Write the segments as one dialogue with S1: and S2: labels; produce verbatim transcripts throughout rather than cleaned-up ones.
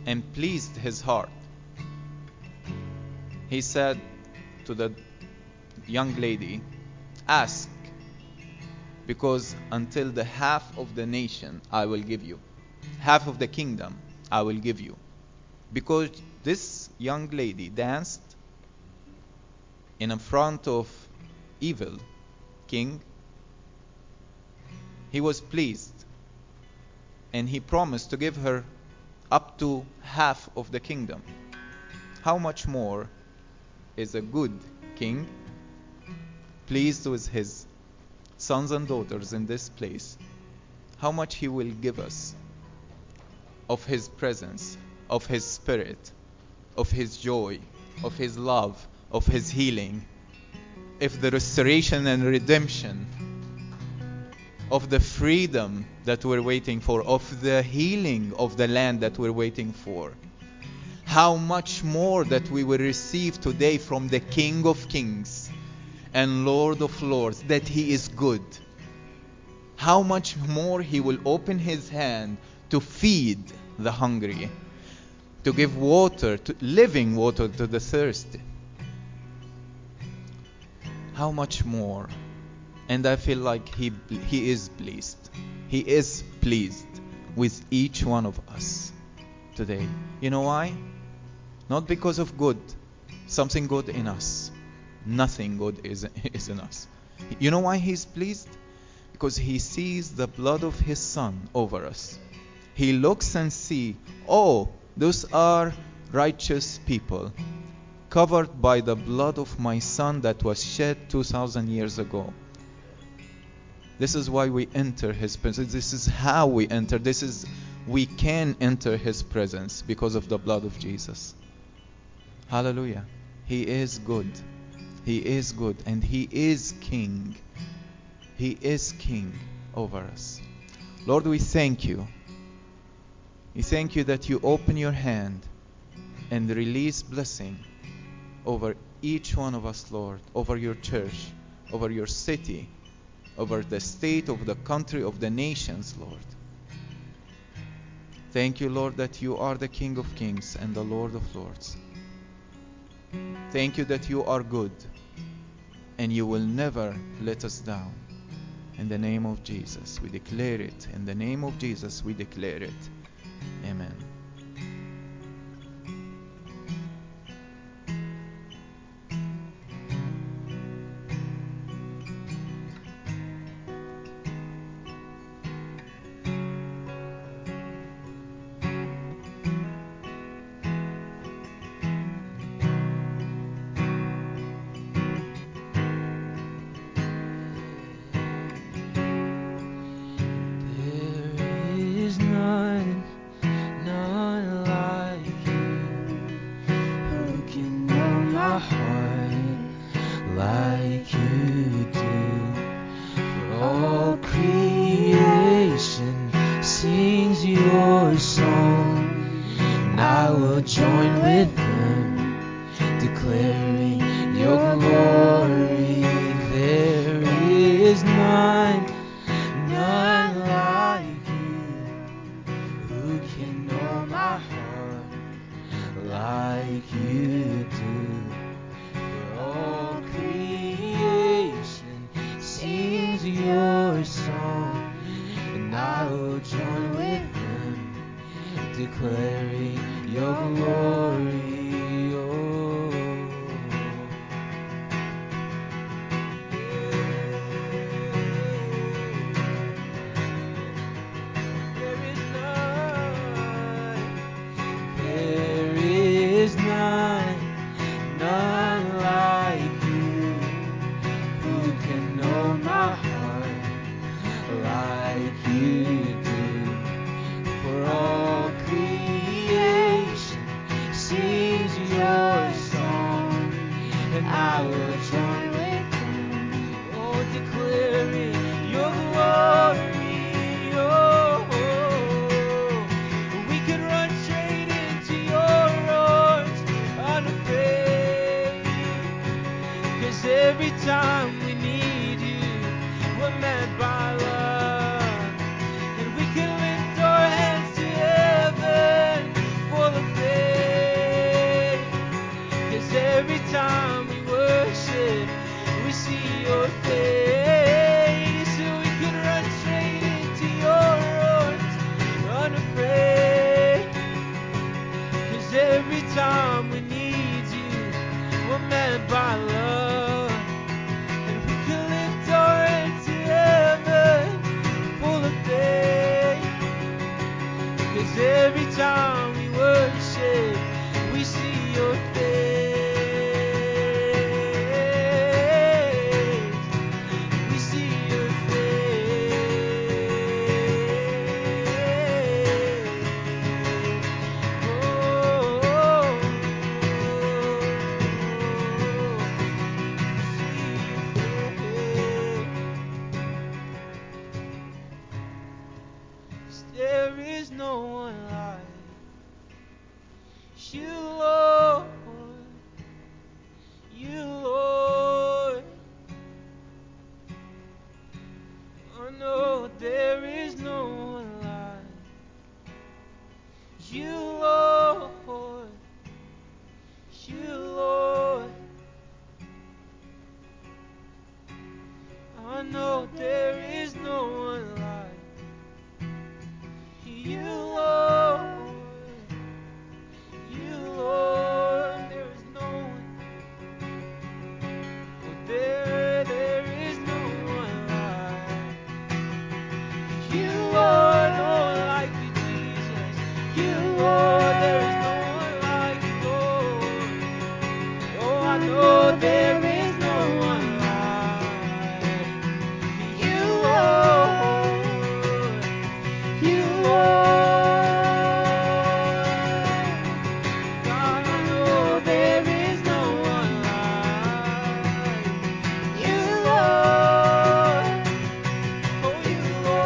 S1: and pleased his heart. He said to the young lady, ask, because until the half of the nation I will give you. Half of the kingdom I will give you. Because this young lady danced in front of evil king, he was pleased, and he promised to give her up to half of the kingdom. How much more is a good king pleased with his sons and daughters in this place? How much he will give us of his presence, of his spirit, of his joy, of his love, of his healing, if the restoration and redemption, of the freedom that we're waiting for, of the healing of the land that we're waiting for. How much more that we will receive today from the King of Kings and Lord of Lords, that he is good. How much more he will open his hand to feed the hungry, to give water, to living water to the thirsty. How much more? And I feel like he he is pleased. He is pleased with each one of us today. You know why? Not because of good, something good in us. Nothing good is, is in us. You know why he's pleased? Because he sees the blood of his son over us. He looks and sees, oh, those are righteous people, covered by the blood of my son that was shed two thousand years ago. This is why we enter his presence. This is how we enter. This is, we can enter his presence because of the blood of Jesus. Hallelujah. He is good. He is good, and he is king. He is king over us. Lord, we thank you. We thank you that you open your hand and release blessing over each one of us, Lord, over your church, over your city, over the state, of the country, of the nations, Lord. Thank you, Lord, that you are the King of Kings and the Lord of Lords. Thank you that you are good and you will never let us down. In the name of Jesus, we declare it. In the name of Jesus, we declare it. Amen.
S2: For all creation sings your You, Lord, you, Lord. Oh no, there is no one like you, Lord, you, Lord. I know there is no one like you, Lord, you, Lord. There is no one. Oh, there, there is no one like you, Lord. No one like you, Jesus. You, Lord. There is no one like you, Lord. Oh, I know there is no one like you, Lord. You, Lord. God, I know there is no one like you, Lord. Oh, you,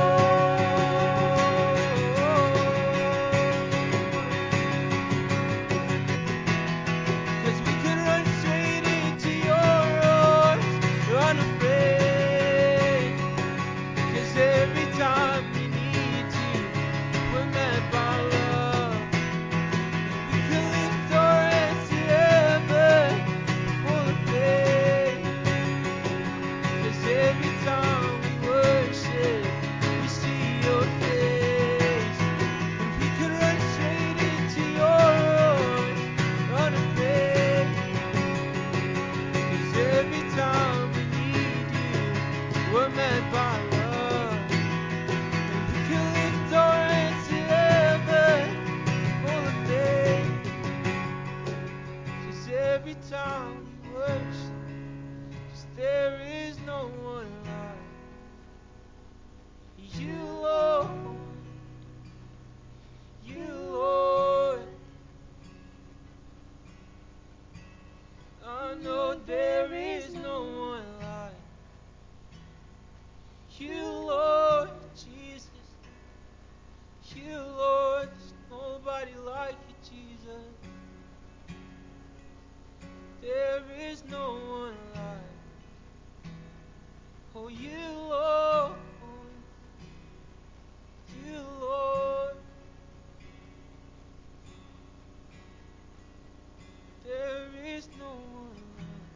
S2: Lord. 'Cause we can run straight into your arms, unafraid. 'Cause every time we need you, we're met by love. We can lift our hands to heaven, full of faith. 'Cause every time we worship, we see your face. And we can run straight into your arms, unafraid. 'Cause every time we need you, we're met by love. And we can lift our hands to heaven, full of faith. 'Cause every time we worship, 'cause there is no one like you, Lord. You, Lord. I know there is no one like you, Lord Jesus. You, Lord. There's nobody like you, Jesus. There is no one like oh, you, Lord. You, Lord. There is no one like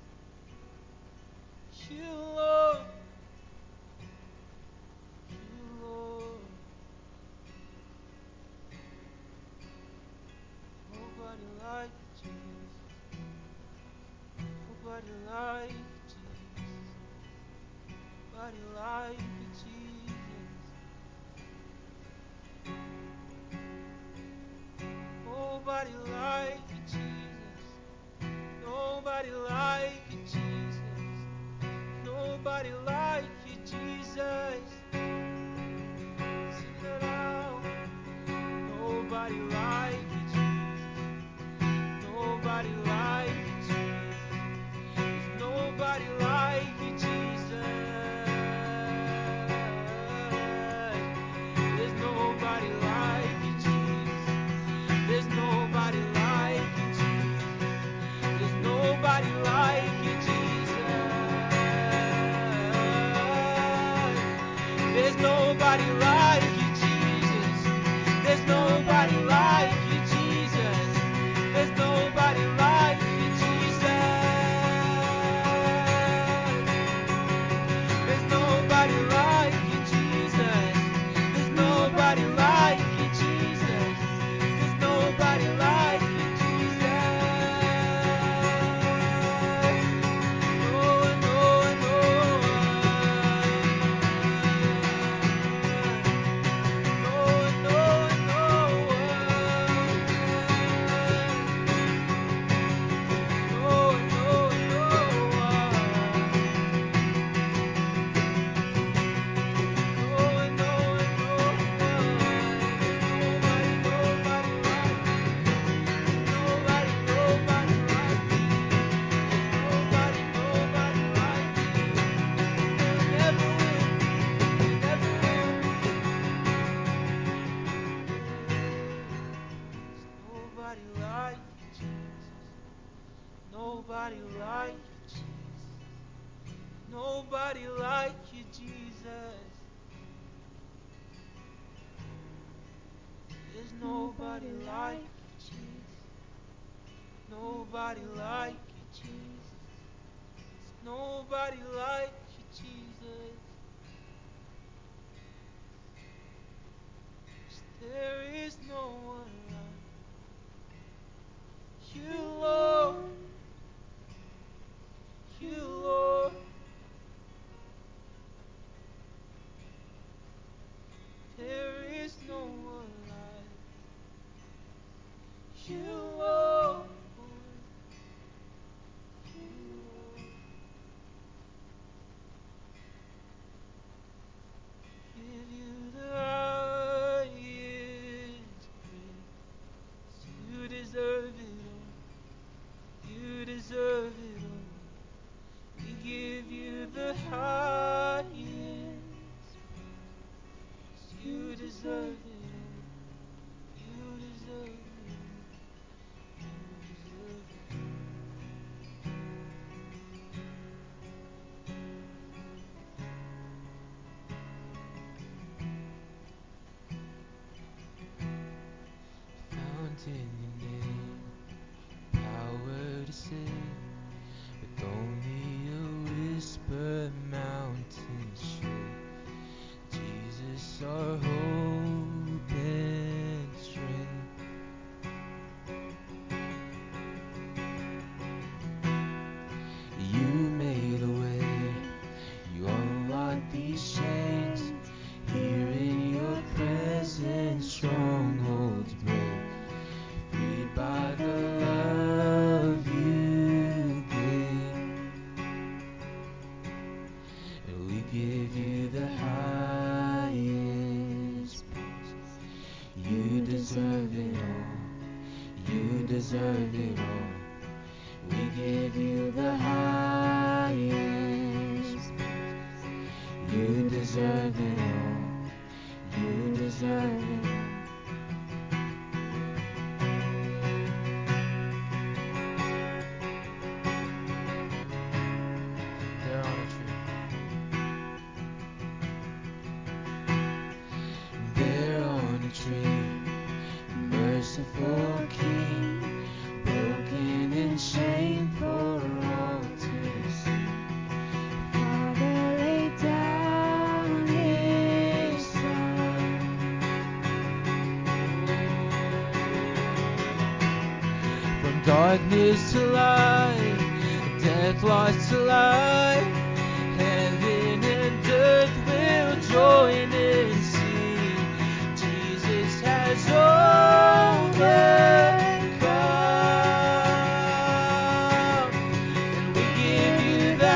S2: you, Lord. You, Lord. Nobody like you, Jesus. Nobody like you, Jesus. Nobody like you, Jesus. Nobody like you, Jesus. Nobody like you, Jesus. Nobody like you, Jesus. Sing it out. Nobody like you, Jesus. Nobody like you, Jesus. There's nobody like you, Jesus. nobody like you, Jesus. Nobody like you, Jesus. Nobody like you, Jesus. There's nobody like you, Jesus. Nobody like you, Jesus. There's nobody like you, Jesus. There is no one like you, Lord. You, Lord. There is no one like you, Lord. You, Lord. Give you the highest praise. You deserve it all. You deserve it all. We give you the highest praise. You deserve it all. You deserve it all. You deserve it all. Found in your name, power to save. With only a whisper, mountains shake. Jesus, our hope and strength. You made a way. You unlocked these chains. Here in your presence, strongholds break. Freed by the love you gave. And we give you the highest praise. You deserve it all. You deserve it all. We give you the highest praise. You deserve it all. You deserve it all. There on a tree. There on a tree, merciful King, broken and shamed for all to see. Father laid down his son. From darkness to light, death lost to life, heaven and earth will join and sing. Jesus has overcome, and we give you the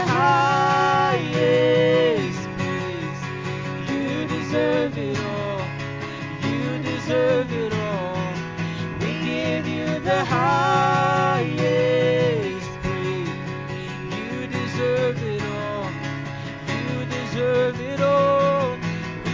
S2: highest praise. You deserve it all. You deserve it all. We give you the highest praise. You deserve it all. You deserve it all. We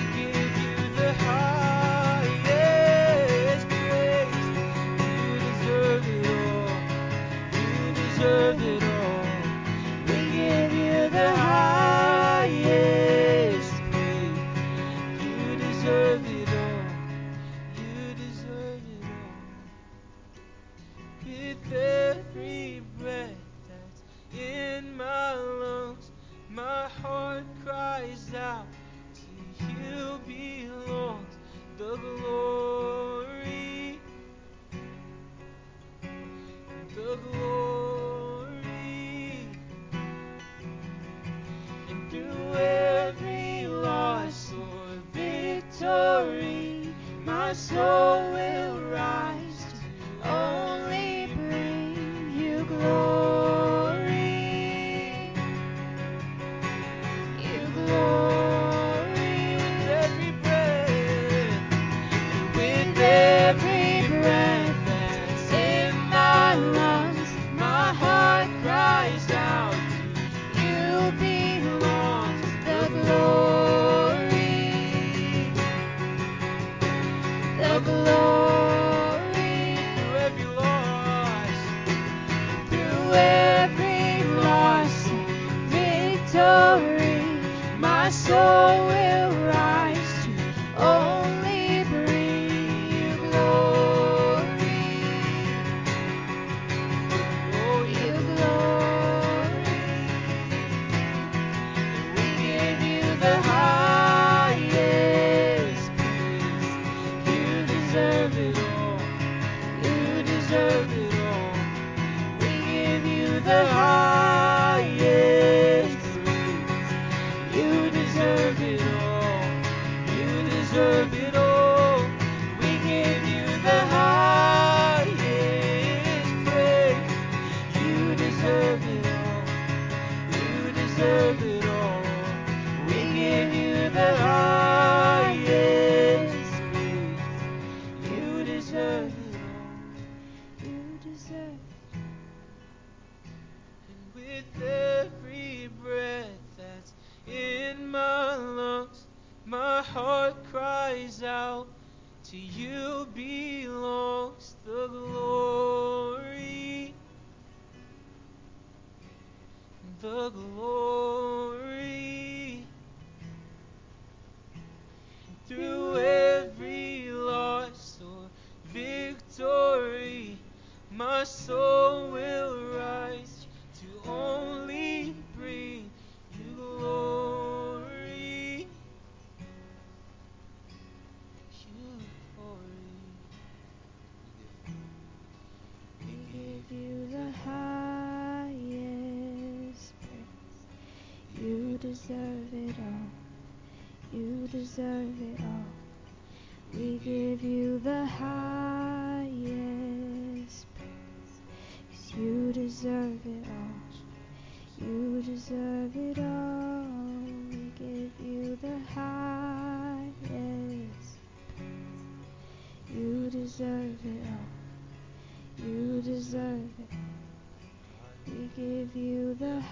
S2: deserve it all. We give you the highest praise. You deserve it all. You deserve it all. We give you the highest praise. You deserve it all. You deserve it all. We give you the highest praise. You deserve it all. You deserve it. And with every breath that's in my lungs, my heart cries out, to you belongs the glory, the glory. Through every loss or victory, my soul will rise to only bring you glory. You glory.
S3: We give you the highest praise. You deserve it all. You deserve it all. We give you the highest praise. 'Cause you deserve it all. You deserve it all. We give you the highest praise. You deserve it all. You deserve it. We give you the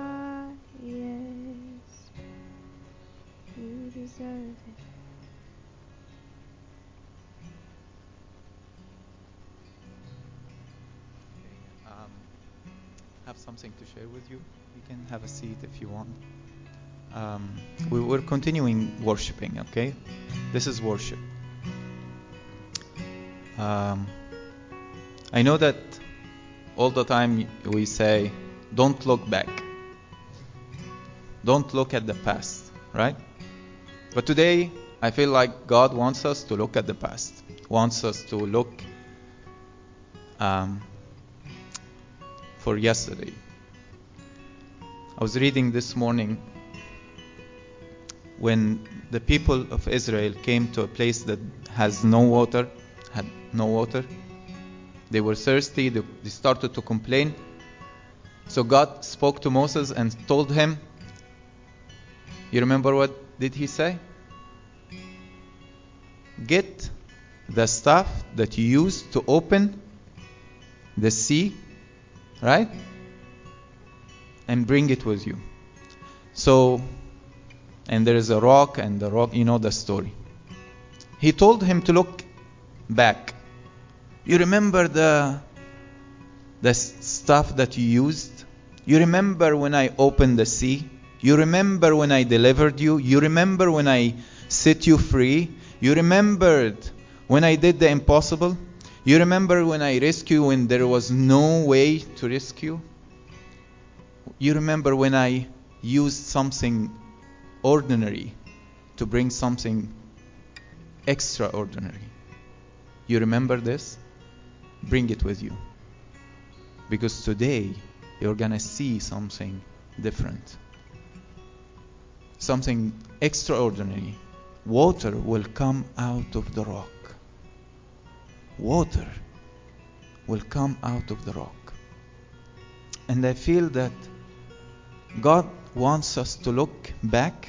S3: highest. You deserve it.
S1: Um, have something to share with you. You can have a seat if you want. Um, we were continuing worshiping, okay? This is worship. Um, I know that all the time we say, don't look back. Don't look at the past, right? But today, I feel like God wants us to look at the past. Wants us to look um, for yesterday. I was reading this morning when the people of Israel came to a place that has no water, had no water. They were thirsty, they, they started to complain. So God spoke to Moses and told him, you remember what did he say? Get the stuff that you used to open the sea, right? And bring it with you. So, and there is a rock, and the rock, you know the story. He told him to look back. You remember the the stuff that you used? You remember when I opened the sea? You remember when I delivered you? You remember when I set you free? You remembered when I did the impossible? You remember when I rescued when there was no way to rescue? You remember when I used something ordinary to bring something extraordinary? You remember this? Bring it with you. Because today you're gonna see something different. Something extraordinary. Water will come out of the rock. Water will come out of the rock. And I feel that God wants us to look back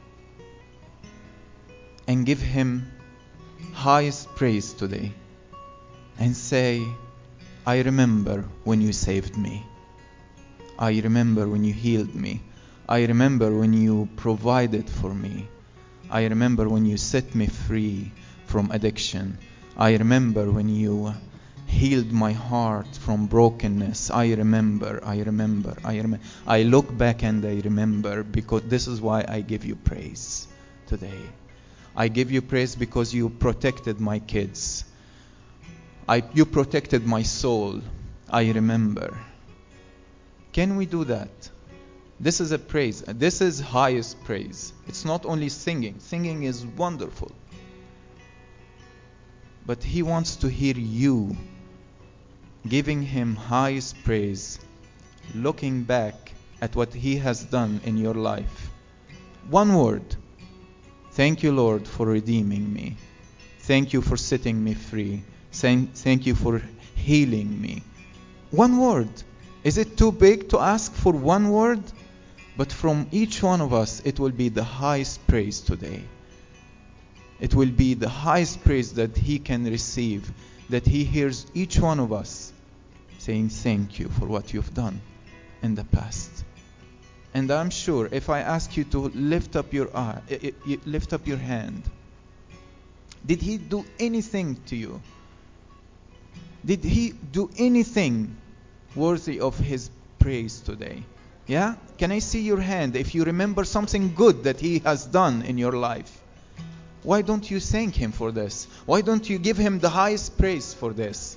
S1: and give Him highest praise today and say, I remember when you saved me. I remember when you healed me. I remember when you provided for me. I remember when you set me free from addiction. I remember when you healed my heart from brokenness. I remember, I remember, I remember. I look back and I remember, because this is why I give you praise today. I give you praise because you protected my kids. I, you protected my soul. I remember. Can we do that? This is a praise. This is highest praise. It's not only singing. Singing is wonderful. But He wants to hear you giving Him highest praise, looking back at what He has done in your life. One word. Thank you, Lord, for redeeming me. Thank you for setting me free. Thank, thank you for healing me. One word. Is it too big to ask for one word? But from each one of us, it will be the highest praise today. It will be the highest praise that He can receive, that He hears each one of us saying thank you for what you've done in the past. And I'm sure if I ask you to lift up your eye, lift up your hand, did He do anything to you? Did He do anything worthy of His praise today? Yeah? Can I see your hand if you remember something good that He has done in your life? Why don't you thank Him for this? Why don't you give Him the highest praise for this?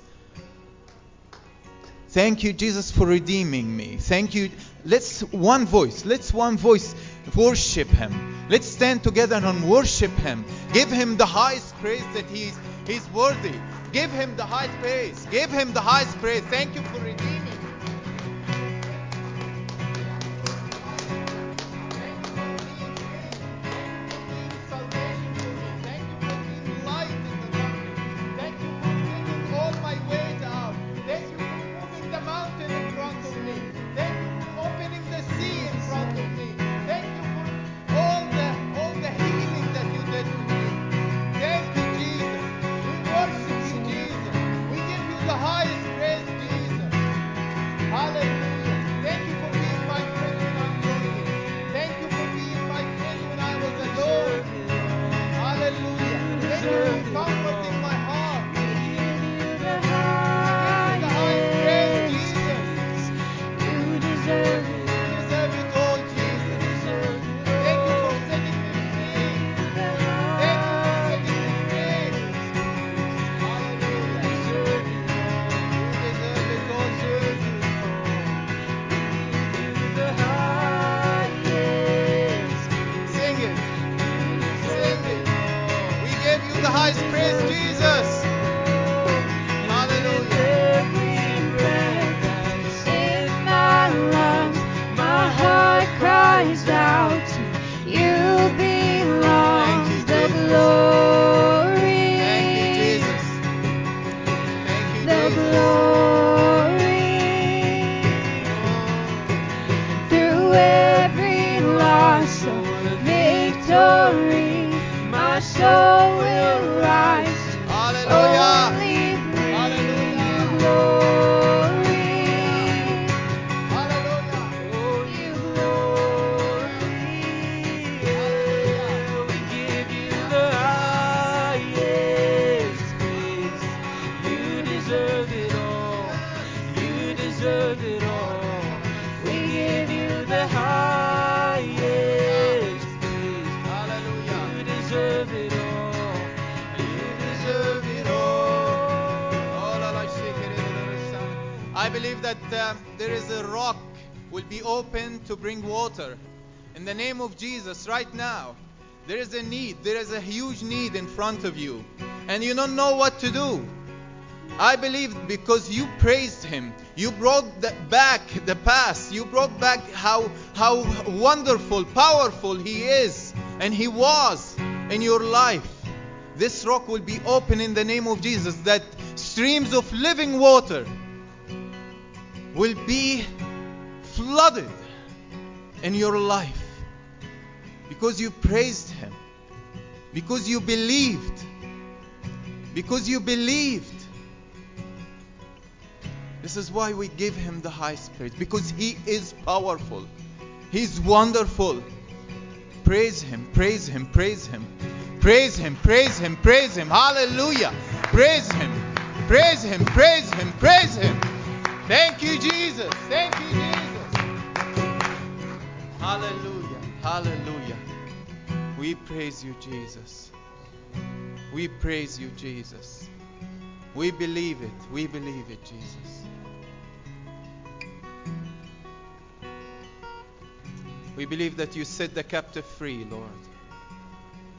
S1: Thank you, Jesus, for redeeming me. Thank you. Let's one voice. Let's one voice worship Him. Let's stand together and worship Him. Give Him the highest praise that He's He's worthy. Give Him the highest praise. Give Him the highest praise. Thank you for redeeming.
S2: To bring water in the name of Jesus right now. There is a need, there is a huge need in front of you, and you don't know what to do. I believe because you praised Him, you brought the, back the past, you brought back how how wonderful, powerful He is and He was in your life. This rock will be open in the name of Jesus, that streams of living water will be flooded in your life because you praised Him, because you believed, because you believed. This is why we give Him the highest praise, because He is powerful, He's wonderful. Praise Him, praise Him, praise Him, praise Him, praise Him, praise Him. Hallelujah. Praise Him, praise Him, praise Him, praise Him. Thank you, Jesus. Thank you, Jesus. Hallelujah, hallelujah. We praise you, Jesus. We praise you, Jesus. We believe it, we believe it, Jesus. We believe that you set the captive free, Lord.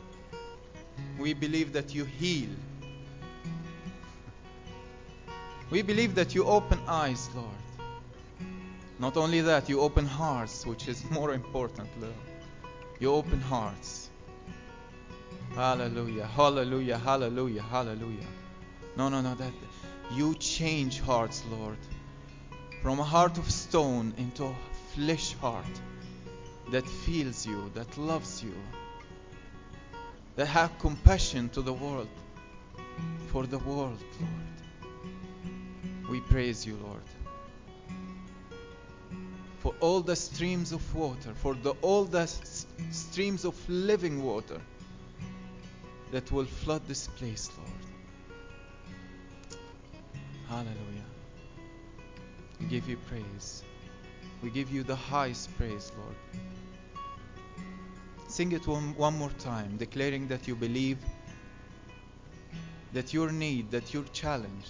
S2: We believe that you heal.
S1: We believe that you open eyes, Lord. Not only that, you open hearts, which is more important, Lord. You open hearts. Hallelujah, hallelujah, hallelujah, hallelujah. No, no, no, that you change hearts, Lord. From a heart of stone into a flesh heart that feels you, that loves you, that has compassion to the world, for the world, Lord. We praise you, Lord, for all the streams of water, for the, all the s- streams of living water that will flood this place, Lord. Hallelujah. We give you praise. We give you the highest praise, Lord. Sing it one, one more time, declaring that you believe that your need, that your challenge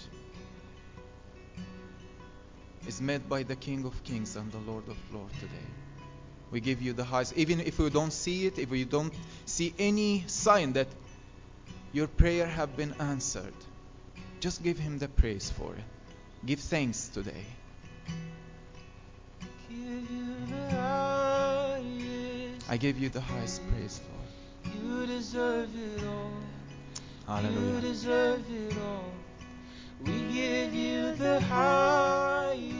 S1: is met by the King of Kings and the Lord of Lords today. We give you the highest. Even if we don't see it, if we don't see any sign that your prayer have been answered, just give him the praise for it. Give thanks today.
S2: Give you the highest.
S1: I give you the highest praise, Lord.
S2: You deserve it all. You
S1: Hallelujah.
S2: deserve it all. We give you the highest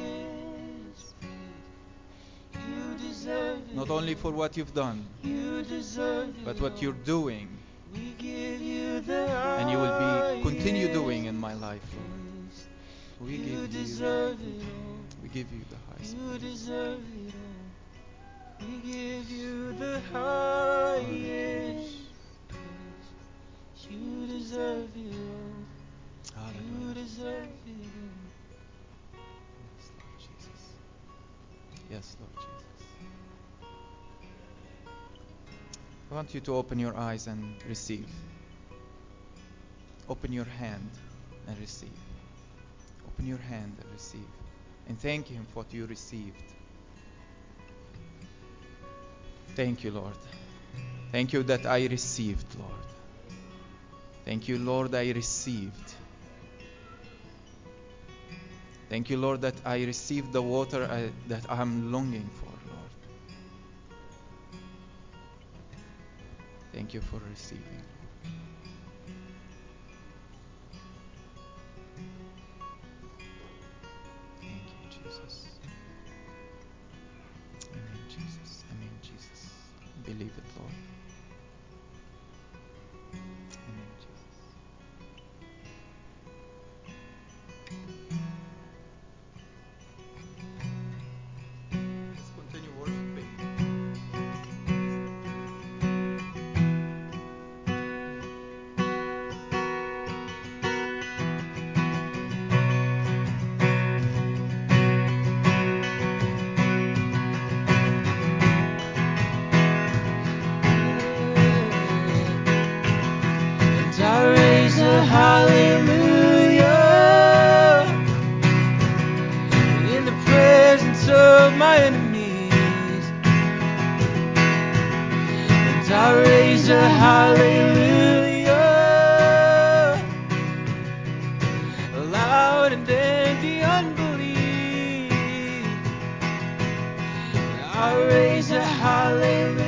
S2: praise. You deserve it
S1: Not only for what you've done,
S2: all. You deserve it
S1: but what you're
S2: all.
S1: doing,
S2: We give you the highest
S1: and you will be continue doing in my life, Lord.
S2: praise.
S1: We
S2: You
S1: give you,
S2: deserve it all.
S1: we give you the highest
S2: You
S1: praise.
S2: deserve it all. We give you the highest praise. You deserve it all. You
S1: Hallelujah.
S2: deserve it all.
S1: Yes, Lord Jesus. Yes, Lord Jesus. I want you to open your eyes and receive. Open your hand and receive. Open your hand and receive. And thank him for what you received. Thank you, Lord. Thank you that I received, Lord. Thank you, Lord, I received. Thank you, Lord, that I received the water I, that I'm longing for, Lord. Thank you for receiving. Thank you, Jesus. Amen, Jesus. Amen, Jesus. Believe it, Lord. Amen, Jesus. Let's continue worshiping.
S2: And I raise a hallelujah in the presence of my enemies. And I raise a hallelujah louder than the unbelief. I raise a hallelujah.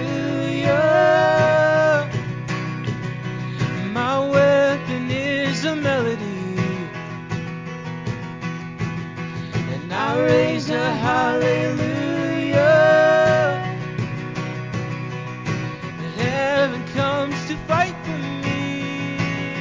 S2: My weapon is a melody, and I raise a hallelujah. Heaven comes to fight for me.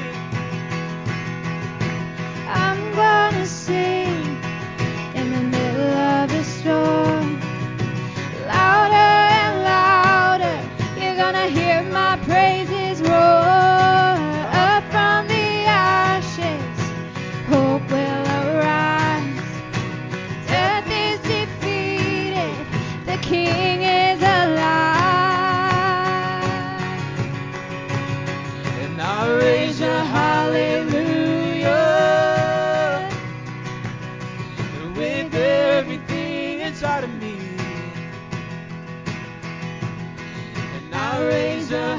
S3: I'm gonna sing in the middle of the storm. Louder and louder, you're gonna hear my praises roar. Up from the ashes, hope will arise. Death is defeated, the King is alive.
S2: And I raise a hallelujah with everything inside of me. And I raise a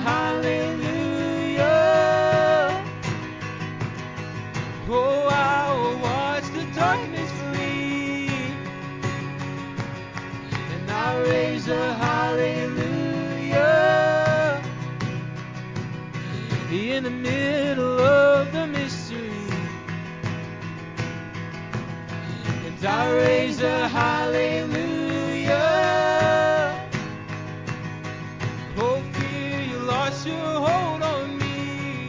S2: hallelujah. Oh, I will watch the dark a hallelujah. Oh, fear, you lost your hold on me.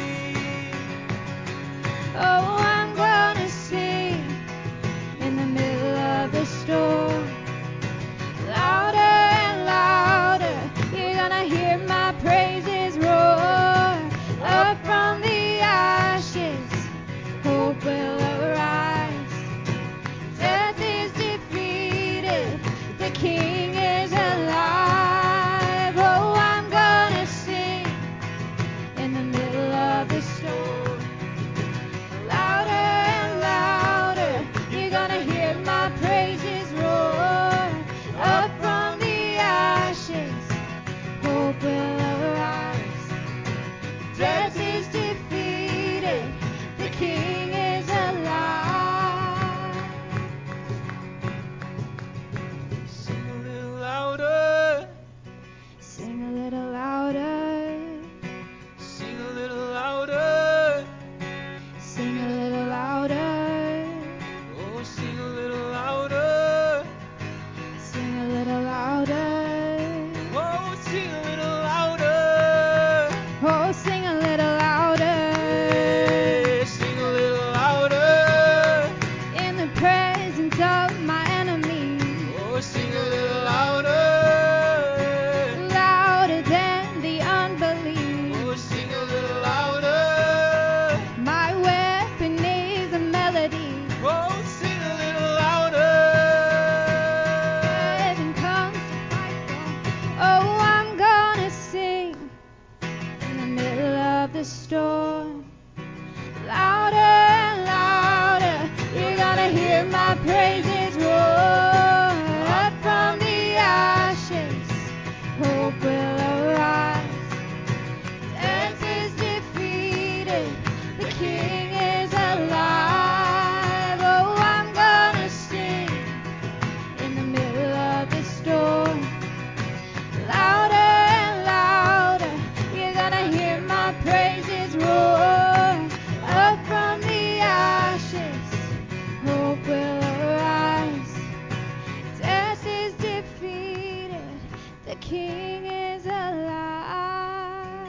S3: Oh, I'm gonna sing in the middle of the storm. Louder and louder, you're gonna hear my praises roar. Up from the ashes, hope will arise. Death is defeated, the King is alive. Oh, I'm gonna sing in the middle of the storm. Louder and louder, you're gonna hear my praises roar. Up from the ashes, hope will arise. Death is defeated, the King is alive.
S2: Sing a little louder.
S3: Sing a little louder,
S2: Sing a little louder.
S3: sing a little louder,
S2: Oh, sing a little louder.
S3: sing a little louder.
S2: Oh, sing a little louder.
S3: Oh, sing a little louder.
S2: Yeah, sing a little louder.
S3: In the presence of my enemy,
S2: Oh, sing a little louder.
S3: louder than the unbelief.
S2: Oh, sing a little louder.
S3: My weapon is a melody.
S2: Oh, sing a little louder.
S3: Heaven comes to fight for. Oh, I'm gonna sing in the middle of the storm. Louder and louder, you're gonna hear my praises roar. Up from the ashes, hope will arise. Death is defeated, the King is alive. Oh, I'm gonna sing in the middle of the storm. Louder and louder, you're gonna hear my praises roar. Up from the ashes, hope will arise. Death is defeated, the King is alive.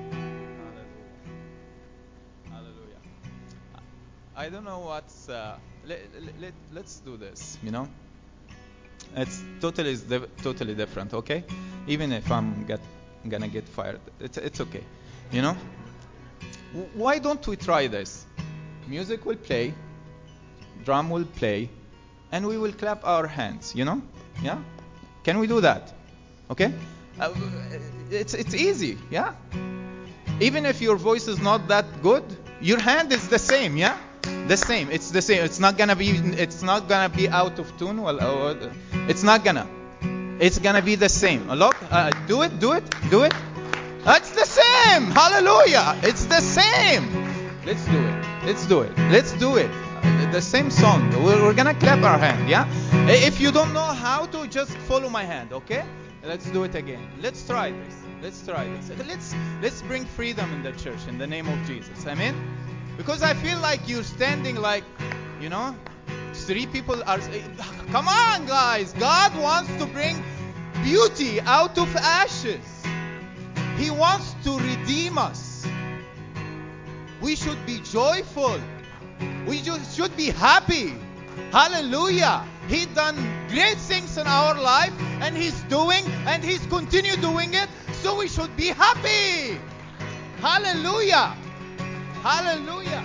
S1: Hallelujah. I don't know what's. Uh, let, let, let's do this, you know? It's totally, di- totally different, okay? Even if I'm get, gonna get fired, it's, it's okay, you know? W- Why don't we try this? Music will play, drum will play, and we will clap our hands, you know? Yeah? Can we do that? Okay? Uh, it's, it's easy, yeah? Even if your voice is not that good, your hand is the same, yeah? The same. It's the same. It's not gonna be. It's not gonna be out of tune. Well, uh, it's not gonna. It's gonna be the same. Look, uh, do it, do it, do it. It's the same. Hallelujah. It's the same. Let's do it. Let's do it. Let's do it. Uh, The same song. We're, we're gonna clap our hand, yeah? If you don't know how to, just follow my hand, okay? Let's do it again. Let's try this. Let's try this. Let's let's bring freedom in the church in the name of Jesus. Amen. Because I feel like you're standing like, you know, three people are. Come on, guys. God wants to bring beauty out of ashes. He wants to redeem us. We should be joyful. We just should be happy. Hallelujah. He done great things in our life, and He's doing, and He's continue doing it. So we should be happy. Hallelujah. Hallelujah.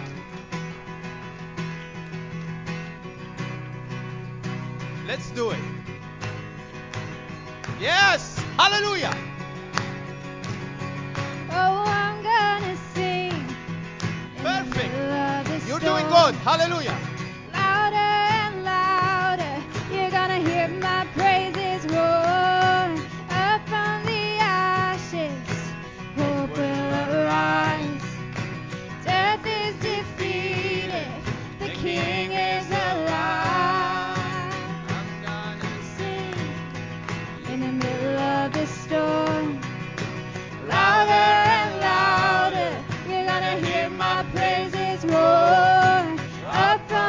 S1: Let's do it. Yes. Hallelujah.
S3: Oh, I'm gonna sing in
S1: Perfect.
S3: the middle of the
S1: You're
S3: storm.
S1: doing good. Hallelujah.
S3: Louder and louder, you're gonna hear my praises roar. Up from the ashes, hope will arise. Death is defeated, the King is alive. I'm gonna sing in the middle of the storm. Louder and louder, you're gonna hear my praises roar. Up from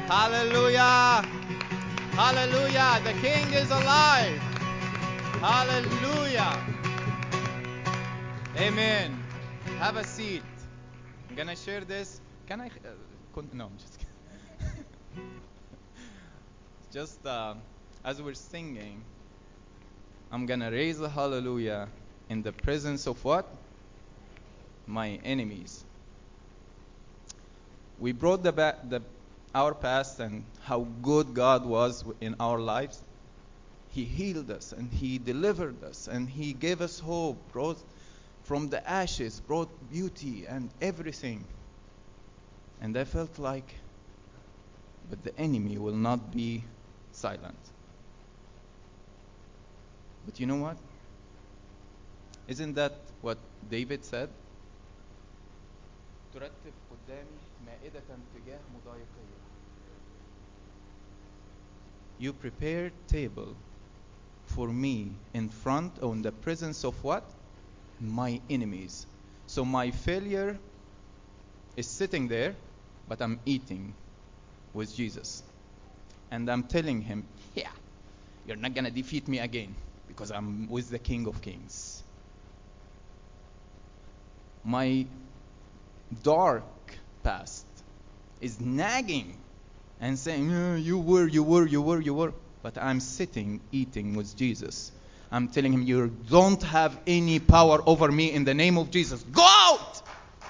S1: Hallelujah. Hallelujah. The King is alive. Hallelujah. Amen. Have a seat. I'm going to share this. Can I? Uh, con- no, I'm just kidding. Just uh, as we're singing, I'm going to raise a hallelujah in the presence of what? My enemies. We brought the, ba- the our past and how good God was in our lives. He healed us and He delivered us and He gave us hope, brought from the ashes, brought beauty and everything. And I felt like, but the enemy will not be silent. But you know what? Isn't that what David said? ترتب قدامي مائدة تجاه مضايقية. You prepare table for me in front or in the presence of what? My enemies. So my failure is sitting there, but I'm eating with Jesus. And I'm telling him, yeah, you're not going to defeat me again because I'm with the King of Kings. My dark past is nagging and saying, oh, you were, you were, you were, you were. But I'm sitting, eating with Jesus. I'm telling him, you don't have any power over me in the name of Jesus. Go out!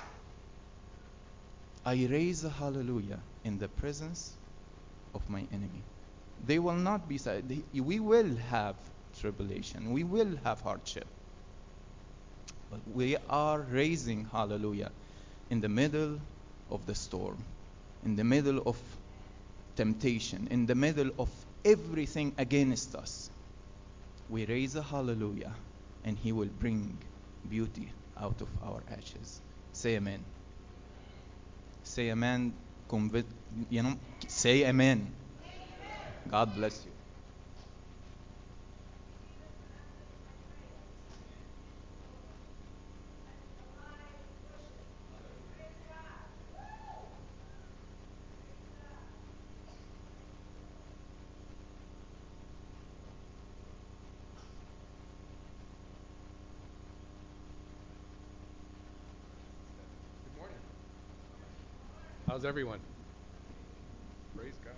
S1: I raise a hallelujah in the presence of my enemy. They will not be sad. They, we will have tribulation. We will have hardship. But we are raising hallelujah in the middle of the storm, in the middle of temptation, in the middle of everything against us. We raise a hallelujah and he will bring beauty out of our ashes. Say amen. Say amen. Convict, you know, say amen. God bless you.
S4: How's everyone? Praise God.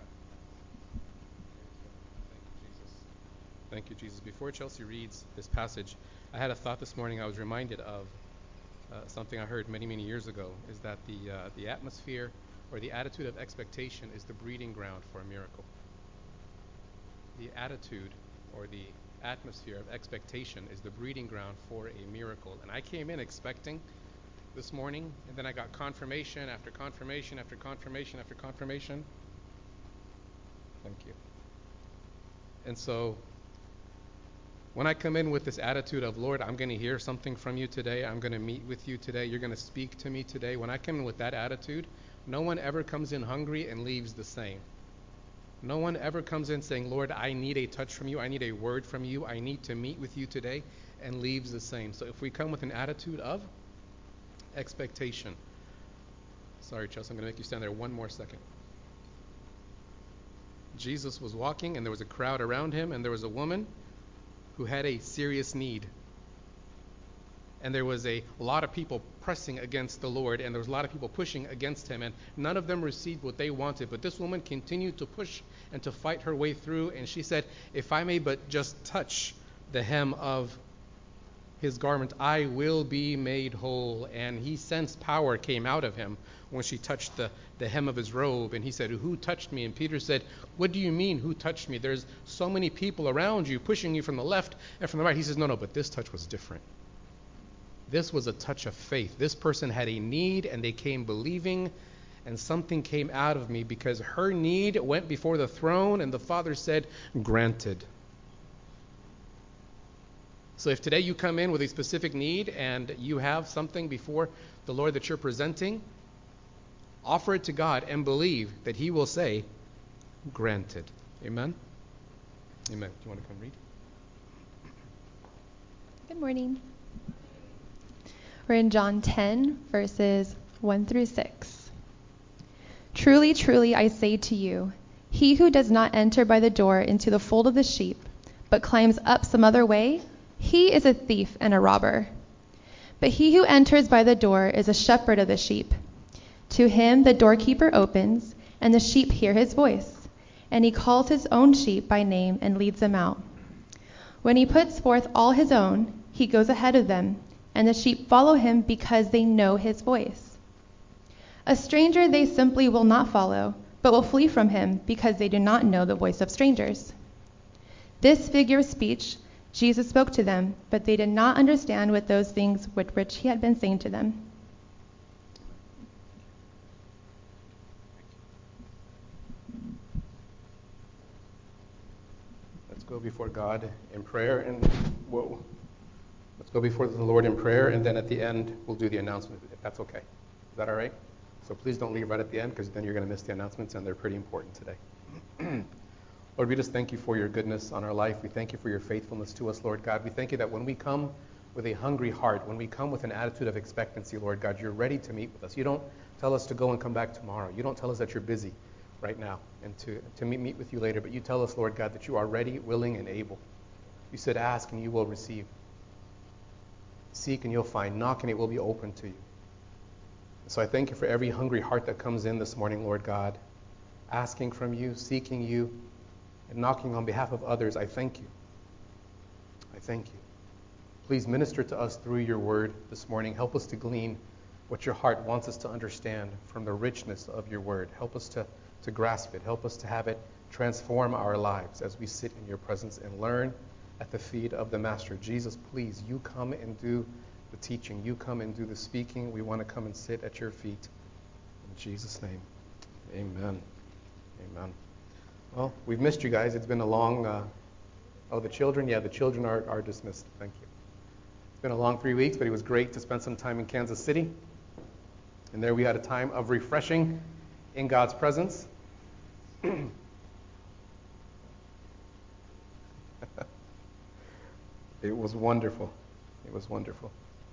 S4: Thank you, Jesus. Thank you, Jesus. Before Chelsea reads this passage, I had a thought this morning I was reminded of uh, something I heard many, many years ago, is that the uh, the atmosphere or the attitude of expectation is the breeding ground for a miracle. The attitude or the atmosphere of expectation is the breeding ground for a miracle. And I came in expecting this morning, and then I got confirmation after confirmation after confirmation after confirmation. Thank you. And so when I come in with this attitude of, Lord, I'm going to hear something from you today, I'm going to meet with you today, you're going to speak to me today, when I come in with that attitude, no one ever comes in hungry and leaves the same. No one ever comes in saying, Lord, I need a touch from you, I need a word from you, I need to meet with you today, and leaves the same. So if we come with an attitude of expectation. Sorry, Chelsea, I'm going to make you stand there one more second. Jesus was walking, and there was a crowd around him, and there was a woman who had a serious need. And there was a lot of people pressing against the Lord, and there was a lot of people pushing against him, and none of them received what they wanted. But this woman continued to push and to fight her way through, and she said, if I may but just touch the hem of his garment, I will be made whole. And he sensed power came out of him when she touched the, the hem of his robe. And he said, who touched me? And Peter said, what do you mean, who touched me? There's so many people around you pushing you from the left and from the right. He says, no, no, but this touch was different. This was a touch of faith. This person had a need, and they came believing, and something came out of me because her need went before the throne, and the Father said, granted. So if today you come in with a specific need and you have something before the Lord that you're presenting, offer it to God and believe that he will say, granted. Amen? Amen. Do you want to come read?
S5: Good morning. We're in John ten, verses one through six. Truly, truly, I say to you, he who does not enter by the door into the fold of the sheep, but climbs up some other way, he is a thief and a robber. But he who enters by the door is a shepherd of the sheep. To him the doorkeeper opens, and the sheep hear his voice, and he calls his own sheep by name and leads them out. When he puts forth all his own, he goes ahead of them, and the sheep follow him because they know his voice. A stranger they simply will not follow, but will flee from him because they do not know the voice of strangers. This figure of speech Jesus spoke to them, but they did not understand what those things with which he had been saying to them.
S4: Let's go before God in prayer, and whoa. Let's go before the Lord in prayer, and then at the end we'll do the announcement, if that's okay. Is that all right? So please don't leave right at the end, because then you're going to miss the announcements, and they're pretty important today. Lord, we just thank you for your goodness on our life. We thank you for your faithfulness to us, Lord God. We thank you that when we come with a hungry heart, when we come with an attitude of expectancy, Lord God, you're ready to meet with us. You don't tell us to go and come back tomorrow. You don't tell us that you're busy right now and to, to meet, meet with you later. But you tell us, Lord God, that you are ready, willing, and able. You said, ask and you will receive. Seek and you'll find. Knock and it will be open to you. So I thank you for every hungry heart that comes in this morning, Lord God, asking from you, seeking you, and knocking on behalf of others. I thank you. I thank you. Please minister to us through your word this morning. Help us to glean what your heart wants us to understand from the richness of your word. Help us to, to grasp it. Help us to have it transform our lives as we sit in your presence and learn at the feet of the Master. Jesus, please, you come and do the teaching. You come and do the speaking. We want to come and sit at your feet. In Jesus' name, amen. Amen. Well, we've missed you guys. It's been a long, uh, oh, the children? Yeah, the children are, are dismissed. Thank you. It's been a long three weeks, but it was great to spend some time in Kansas City. And there we had a time of refreshing in God's presence. It was wonderful. It was wonderful.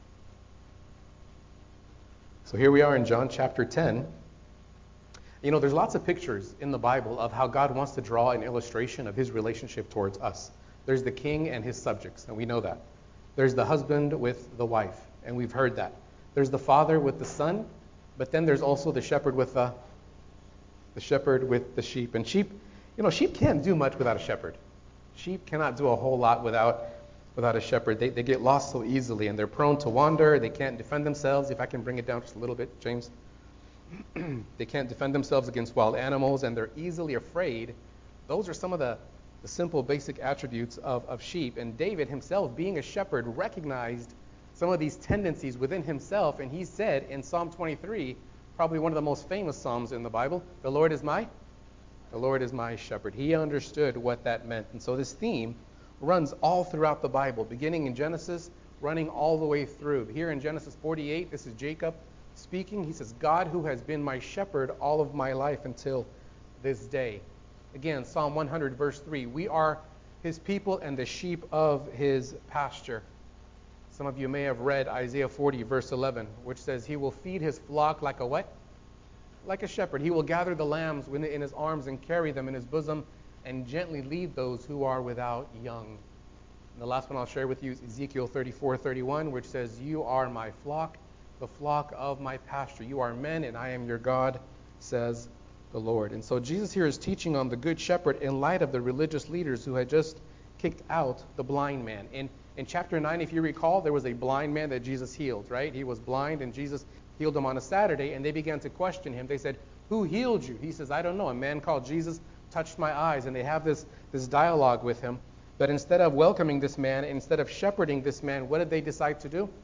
S4: So here we are in John chapter ten. You know, there's lots of pictures in the Bible of how God wants to draw an illustration of his relationship towards us. There's the king and his subjects, and we know that. There's the husband with the wife, and we've heard that. There's the father with the son, but then there's also the shepherd with the, the shepherd with the sheep. And sheep, you know, sheep can't do much without a shepherd. Sheep cannot do a whole lot without without a shepherd. They, they get lost so easily, and they're prone to wander. They can't defend themselves. If I can bring it down just a little bit, James. They can't defend themselves against wild animals, and they're easily afraid. Those are some of the, the simple, basic attributes of, of sheep. And David himself, being a shepherd, recognized some of these tendencies within himself, and he said in Psalm twenty-three, probably one of the most famous psalms in the Bible, the Lord is my, the Lord is my shepherd. He understood what that meant. And so this theme runs all throughout the Bible, beginning in Genesis, running all the way through. Here in Genesis forty-eight, this is Jacob speaking. He says, God who has been my shepherd all of my life until this day. Again, Psalm one hundred, verse three, we are his people and the sheep of his pasture. Some of you may have read Isaiah forty, verse eleven, which says, he will feed his flock like a what? Like a shepherd. He will gather the lambs in his arms and carry them in his bosom and gently lead those who are without young. And the last one I'll share with you is Ezekiel thirty-four, thirty-one, which says, you are my flock, the flock of my pasture. You are men, and I am your God, says the Lord. And so Jesus here is teaching on the good shepherd in light of the religious leaders who had just kicked out the blind man. In, in chapter nine, if you recall, there was a blind man that Jesus healed, right? He was blind, and Jesus healed him on a Saturday, and they began to question him. They said, who healed you? He says, I don't know. A man called Jesus touched my eyes. And they have this, this dialogue with him. But instead of welcoming this man, instead of shepherding this man, what did they decide to do?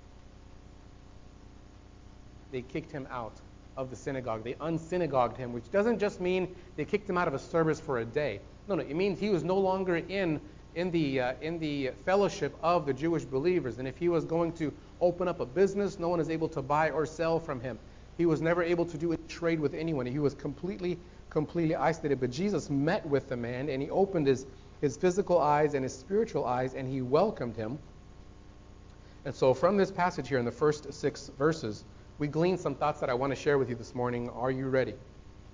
S4: They kicked him out of the synagogue. They unsynagogued him, which doesn't just mean they kicked him out of a service for a day. No, no, it means he was no longer in in the uh, in the fellowship of the Jewish believers. And if he was going to open up a business, no one is able to buy or sell from him. He was never able to do a trade with anyone. He was completely, completely isolated. But Jesus met with the man, and he opened his, his physical eyes and his spiritual eyes, and he welcomed him. And so from this passage here in the first six verses, we glean some thoughts that I want to share with you this morning. Are you ready?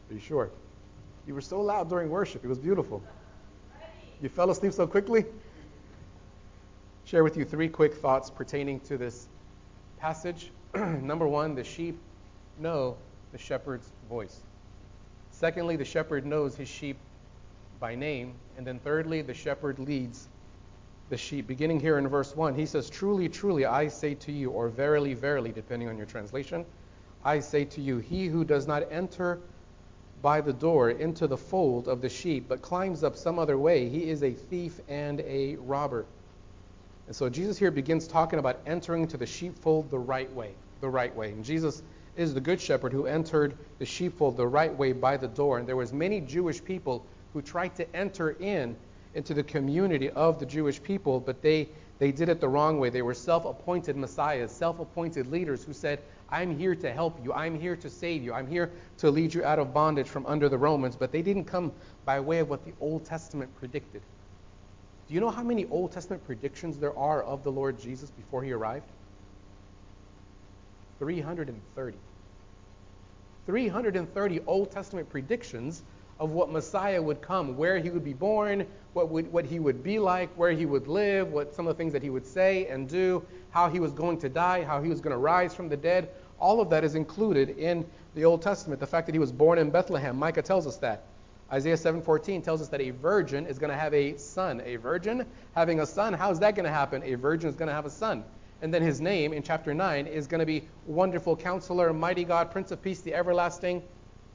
S6: Are you sure? You were so loud during worship. It was beautiful. You fell asleep so quickly? Share with you three quick thoughts pertaining to this passage. Number one, the sheep know the shepherd's voice. Secondly, the shepherd knows his sheep by name. And then thirdly, the shepherd leads the sheep. Beginning here in verse one, he says, "Truly, truly, I say to you," or "Verily, verily," depending on your translation, "I say to you, he who does not enter by the door into the fold of the sheep, but climbs up some other way, he is a thief and a robber." And so Jesus here begins talking about entering into the sheepfold the right way, the right way. And Jesus is the good shepherd who entered the sheepfold the right way by the door. And there was many Jewish people who tried to enter in into the community of the Jewish people, but they, they did it the wrong way. They were self-appointed messiahs, self-appointed leaders who said, "I'm here to help you. I'm here to save you. I'm here to lead you out of bondage from under the Romans." But they didn't come by way of what the Old Testament predicted. Do you know how many Old Testament predictions there are of the Lord Jesus before he arrived? three hundred thirty. three hundred thirty Old Testament predictions of what Messiah would come, where he would be born, what would what he would be like, where he would live, what some of the things that he would say and do, how he was going to die, how he was going to rise from the dead. All of that is included in the Old Testament. The fact that he was born in Bethlehem, Micah tells us that. Isaiah seven fourteen tells us that a virgin is going to have a son. A virgin having a son, how is that going to happen? A virgin is going to have a son. And then his name in chapter nine is going to be Wonderful Counselor, Mighty God, Prince of Peace, the Everlasting,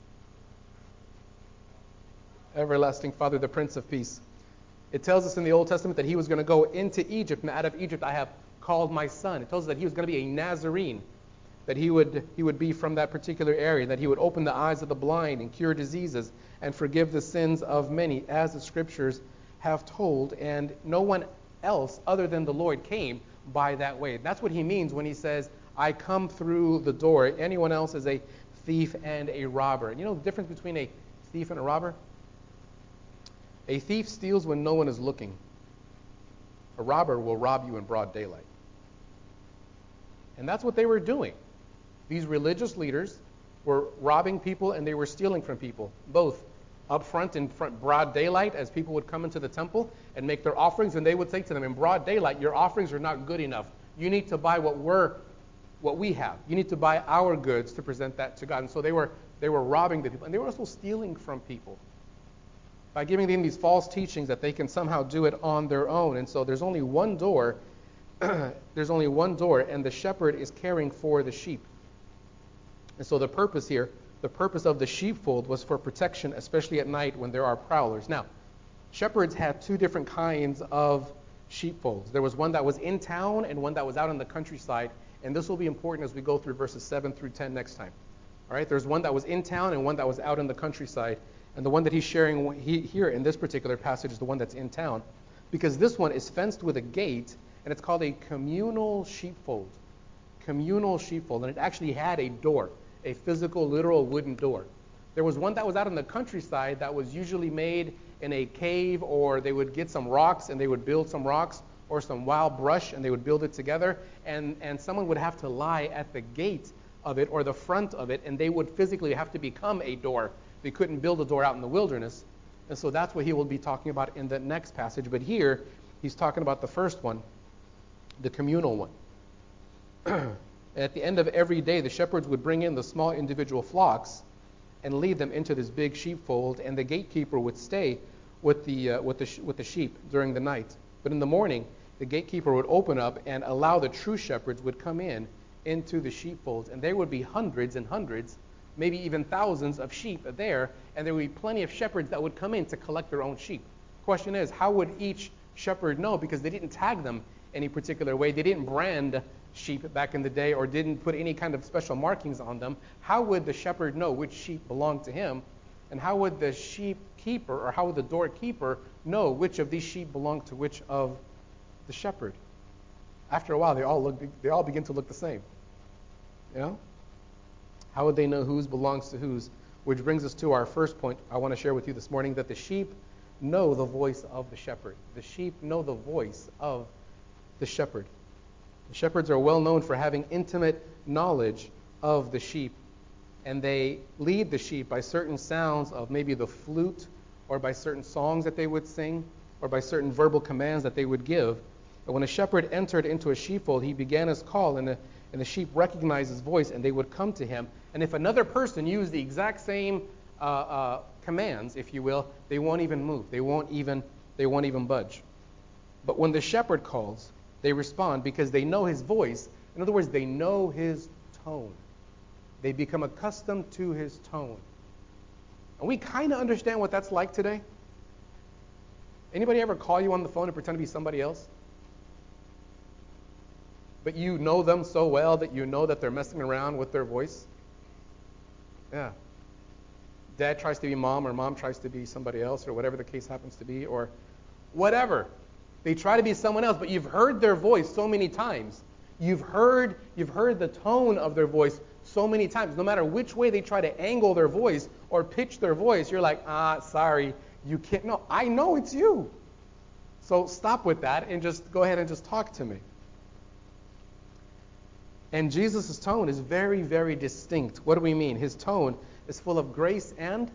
S6: Everlasting Father, the Prince of Peace. It tells us in the Old Testament that he was going to go into Egypt, and out of Egypt I have called my son. It tells us that he was going to be a Nazarene, that he would he would be from that particular area, that he would open the eyes of the blind and cure diseases and forgive the sins of many, as the scriptures have told. And no one else other than the Lord came by that way. That's what he means when he says, "I come through the door." Anyone else is a thief and a robber. You know the difference between a thief and a robber? A thief steals when no one is looking. A robber will rob you in broad daylight. And that's what they were doing. These religious leaders were robbing people and they were stealing from people, both up front in front, broad daylight, as people would come into the temple and make their offerings, and they would say to them, "In broad daylight, your offerings are not good enough. You need to buy what we're, what we have. You need to buy our goods to present that to God." And so they were they were robbing the people, and they were also stealing from people by giving them these false teachings that they can somehow do it on their own. And so there's only one door. There's only one door, and the shepherd is caring for the sheep. And so the purpose here, the purpose of the sheepfold was for protection, especially at night when there are prowlers. Now, shepherds had two different kinds of sheepfolds. There was one that was in town and one that was out in the countryside. And this will be important as we go through verses seven through ten next time. All right, there's one that was in town and one that was out in the countryside. And the one that he's sharing he, here in this particular passage is the one that's in town, because this one is fenced with a gate, and it's called a communal sheepfold. Communal sheepfold, and it actually had a door, a physical, literal wooden door. There was one that was out in the countryside that was usually made in a cave, or they would get some rocks and they would build some rocks, or some wild brush and they would build it together, and, and someone would have to lie at the gate of it or the front of it, and they would physically have to become a door. They couldn't build a door out in the wilderness. And so that's what he will be talking about in the next passage. But here, he's talking about the first one, the communal one. At the end of every day, the shepherds would bring in the small individual flocks and lead them into this big sheepfold, and the gatekeeper would stay with the uh, with the sh- with the sheep during the night. But in the morning, the gatekeeper would open up and allow the true shepherds would come in into the sheepfolds, and there would be hundreds and hundreds, maybe even thousands of sheep there, and there would be plenty of shepherds that would come in to collect their own sheep. Question is, how would each shepherd know? Because they didn't tag them any particular way. They didn't brand sheep back in the day, or didn't put any kind of special markings on them. How would the shepherd know which sheep belonged to him? And how would the sheep keeper, or how would the doorkeeper know which of these sheep belonged to which of the shepherd? After a while, they all look, they all begin to look the same. You know? How would they know whose belongs to whose? Which brings us to our first point I want to share with you this morning, that the sheep know the voice of the shepherd. The sheep know the voice of the shepherd. The shepherds are well known for having intimate knowledge of the sheep. and they lead the sheep by certain sounds of maybe the flute, or by certain songs that they would sing, or by certain verbal commands that they would give. And when a shepherd entered into a sheepfold, he began his call, and the, and the sheep recognized his voice, and they would come to him. And if another person used the exact same uh, uh, commands, if you will, they won't even move. They won't even, they won't even budge. But when the shepherd calls, they respond because they know his voice. In other words, they know his tone. They become accustomed to his tone. And we kind of understand what that's like today. Anybody ever call you on the phone and pretend to be somebody else? But you know them so well that you know that they're messing around with their voice? Yeah. Dad tries to be mom, or mom tries to be somebody else, or whatever the case happens to be, or whatever. They try to be someone else, but you've heard their voice so many times. You've heard, you've heard the tone of their voice so many times. No matter which way they try to angle their voice or pitch their voice, you're like, ah, sorry, you can't. No, I know it's you. So stop with that and just go ahead and just talk to me. And Jesus' tone is very, very distinct. What do we mean? His tone is full of grace and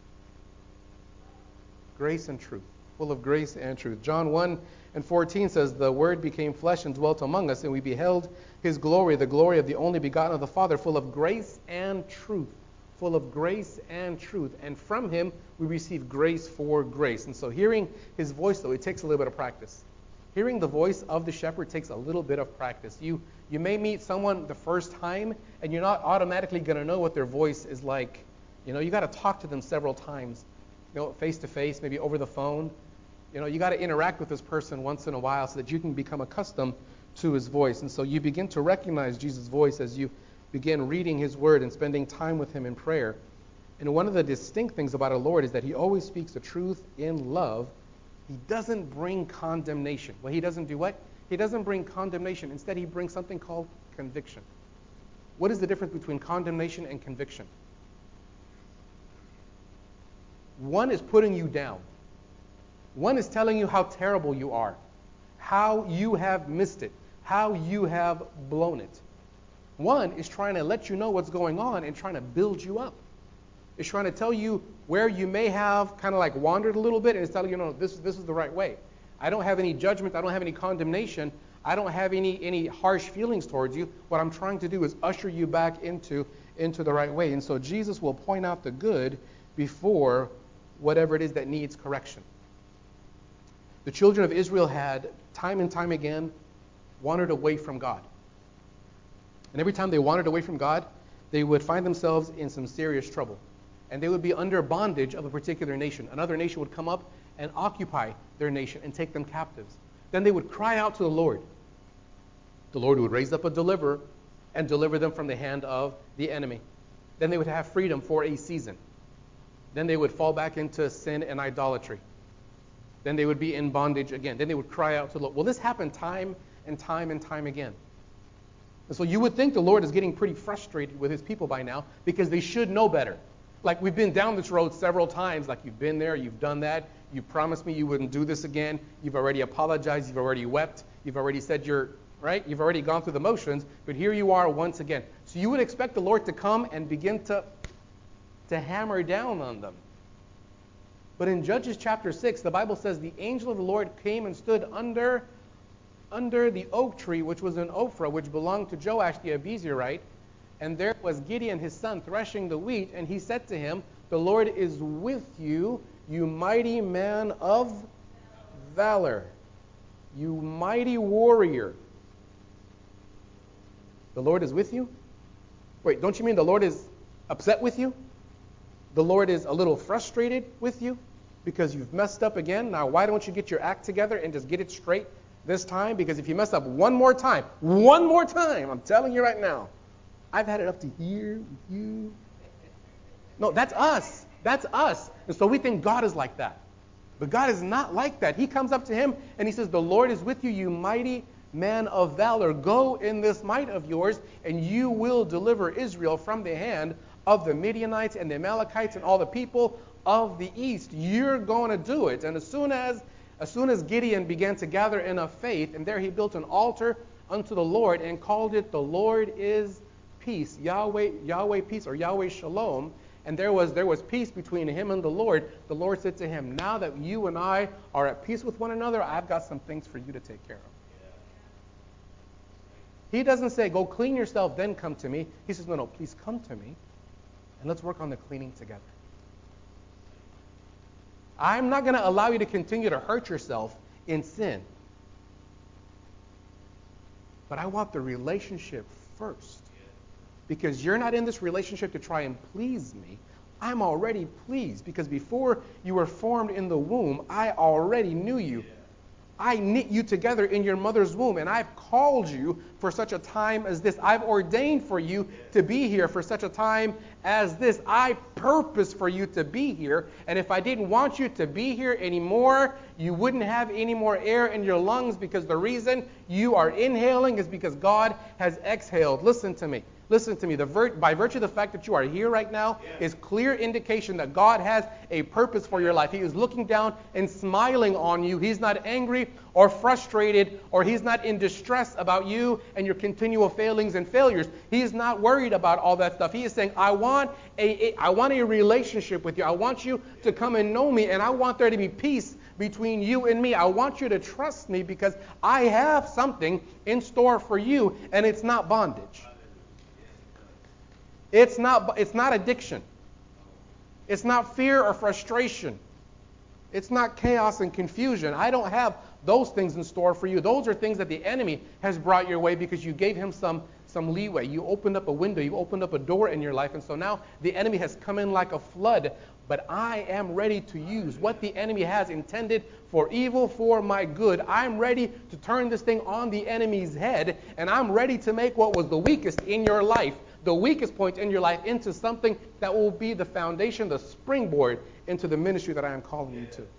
S6: grace and truth. Full of grace and truth. John one and fourteen says, the Word became flesh and dwelt among us, and we beheld his glory, the glory of the only begotten of the Father, full of grace and truth. Full of grace and truth. And from him we receive grace for grace. And so hearing his voice, though, it takes a little bit of practice. Hearing the voice of the shepherd takes a little bit of practice. You you may meet someone the first time, and you're not automatically going to know what their voice is like. You know, you got to talk to them several times, you know, face to face, maybe over the phone. You know, you got to interact with this person once in a while so that you can become accustomed to his voice. And so you begin to recognize Jesus' voice as you begin reading his word and spending time with him in prayer. And one of the distinct things about our Lord is that he always speaks the truth in love. He doesn't bring condemnation. Well, he doesn't do what? He doesn't bring condemnation. Instead, he brings something called conviction. What is the difference between condemnation and conviction? One is putting you down. One is telling you how terrible you are, how you have missed it, how you have blown it. One is trying to let you know what's going on and trying to build you up. It's trying to tell you where you may have kind of like wandered a little bit, and it's telling you, no, this, this is the right way. I don't have any judgment. I don't have any condemnation. I don't have any, any harsh feelings towards you. What I'm trying to do is usher you back into, into the right way. And so Jesus will point out the good before whatever it is that needs correction. The children of Israel had, time and time again, wandered away from God. And every time they wandered away from God, they would find themselves in some serious trouble. And they would be under bondage of a particular nation. Another nation would come up and occupy their nation and take them captives. Then they would cry out to the Lord. The Lord would raise up a deliverer and deliver them from the hand of the enemy. Then they would have freedom for a season. Then they would fall back into sin and idolatry. Then they would be in bondage again. Then they would cry out to the Lord. Well, this happened time and time and time again. And so you would think the Lord is getting pretty frustrated with his people by now because they should know better. Like, we've been down this road several times. Like, you've been there, you've done that. You promised me you wouldn't do this again. You've already apologized. You've already wept. You've already said you're, right? You've already gone through the motions. But here you are once again. So you would expect the Lord to come and begin to, to hammer down on them. But in Judges chapter six, the Bible says the angel of the Lord came and stood under, under the oak tree, which was in Ophrah, which belonged to Joash the Abiezrite. And there was Gideon, his son, threshing the wheat. And he said to him, the Lord is with you, you mighty man of valor. You mighty warrior. The Lord is with you? Wait, don't you mean the Lord is upset with you? The Lord is a little frustrated with you because you've messed up again? Now, why don't you get your act together and just get it straight this time? Because if you mess up one more time, one more time, I'm telling you right now, I've had it up to here with you. No, that's us. That's us. And so we think God is like that. But God is not like that. He comes up to him and he says, the Lord is with you, you mighty man of valor. Go in this might of yours, and you will deliver Israel from the hand of the Midianites and the Amalekites and all the people of the east. You're going to do it. And as soon as, as soon as Gideon began to gather enough faith, and there he built an altar unto the Lord and called it, the Lord is peace, Yahweh, Yahweh peace, or Yahweh shalom, and there was there was peace between him and the Lord, the Lord said to him, now that you and I are at peace with one another, I've got some things for you to take care of. He doesn't say, go clean yourself, then come to me. He says, no, no, please come to me, and let's work on the cleaning together. I'm not going to allow you to continue to hurt yourself in sin. But I want the relationship first. Because you're not in this relationship to try and please me. I'm already pleased because before you were formed in the womb, I already knew you. I knit you together in your mother's womb, and I've called you for such a time as this. I've ordained for you to be here for such a time as this. I purpose for you to be here, and if I didn't want you to be here anymore, you wouldn't have any more air in your lungs, because the reason you are inhaling is because God has exhaled. Listen to me. Listen to me. The vir- by virtue of the fact that you are here right now is clear indication that God has a purpose for your life. He is looking down and smiling on you. He's not angry or frustrated, or he's not in distress about you and your continual failings and failures. He is not worried about all that stuff. He is saying, I want a, a I want a relationship with you. I want you to come and know me, and I want there to be peace between you and me. I want you to trust me because I have something in store for you, and it's not bondage. It's not, it's not addiction. It's not fear or frustration. It's not chaos and confusion. I don't have those things in store for you. Those are things that the enemy has brought your way because you gave him some, some leeway. You opened up a window. You opened up a door in your life. And so now the enemy has come in like a flood. But I am ready to use what the enemy has intended for evil for my good. I'm ready to turn this thing on the enemy's head. And I'm ready to make what was the weakest in your life, the weakest point in your life, into something that will be the foundation, the springboard into the ministry that I am calling you to.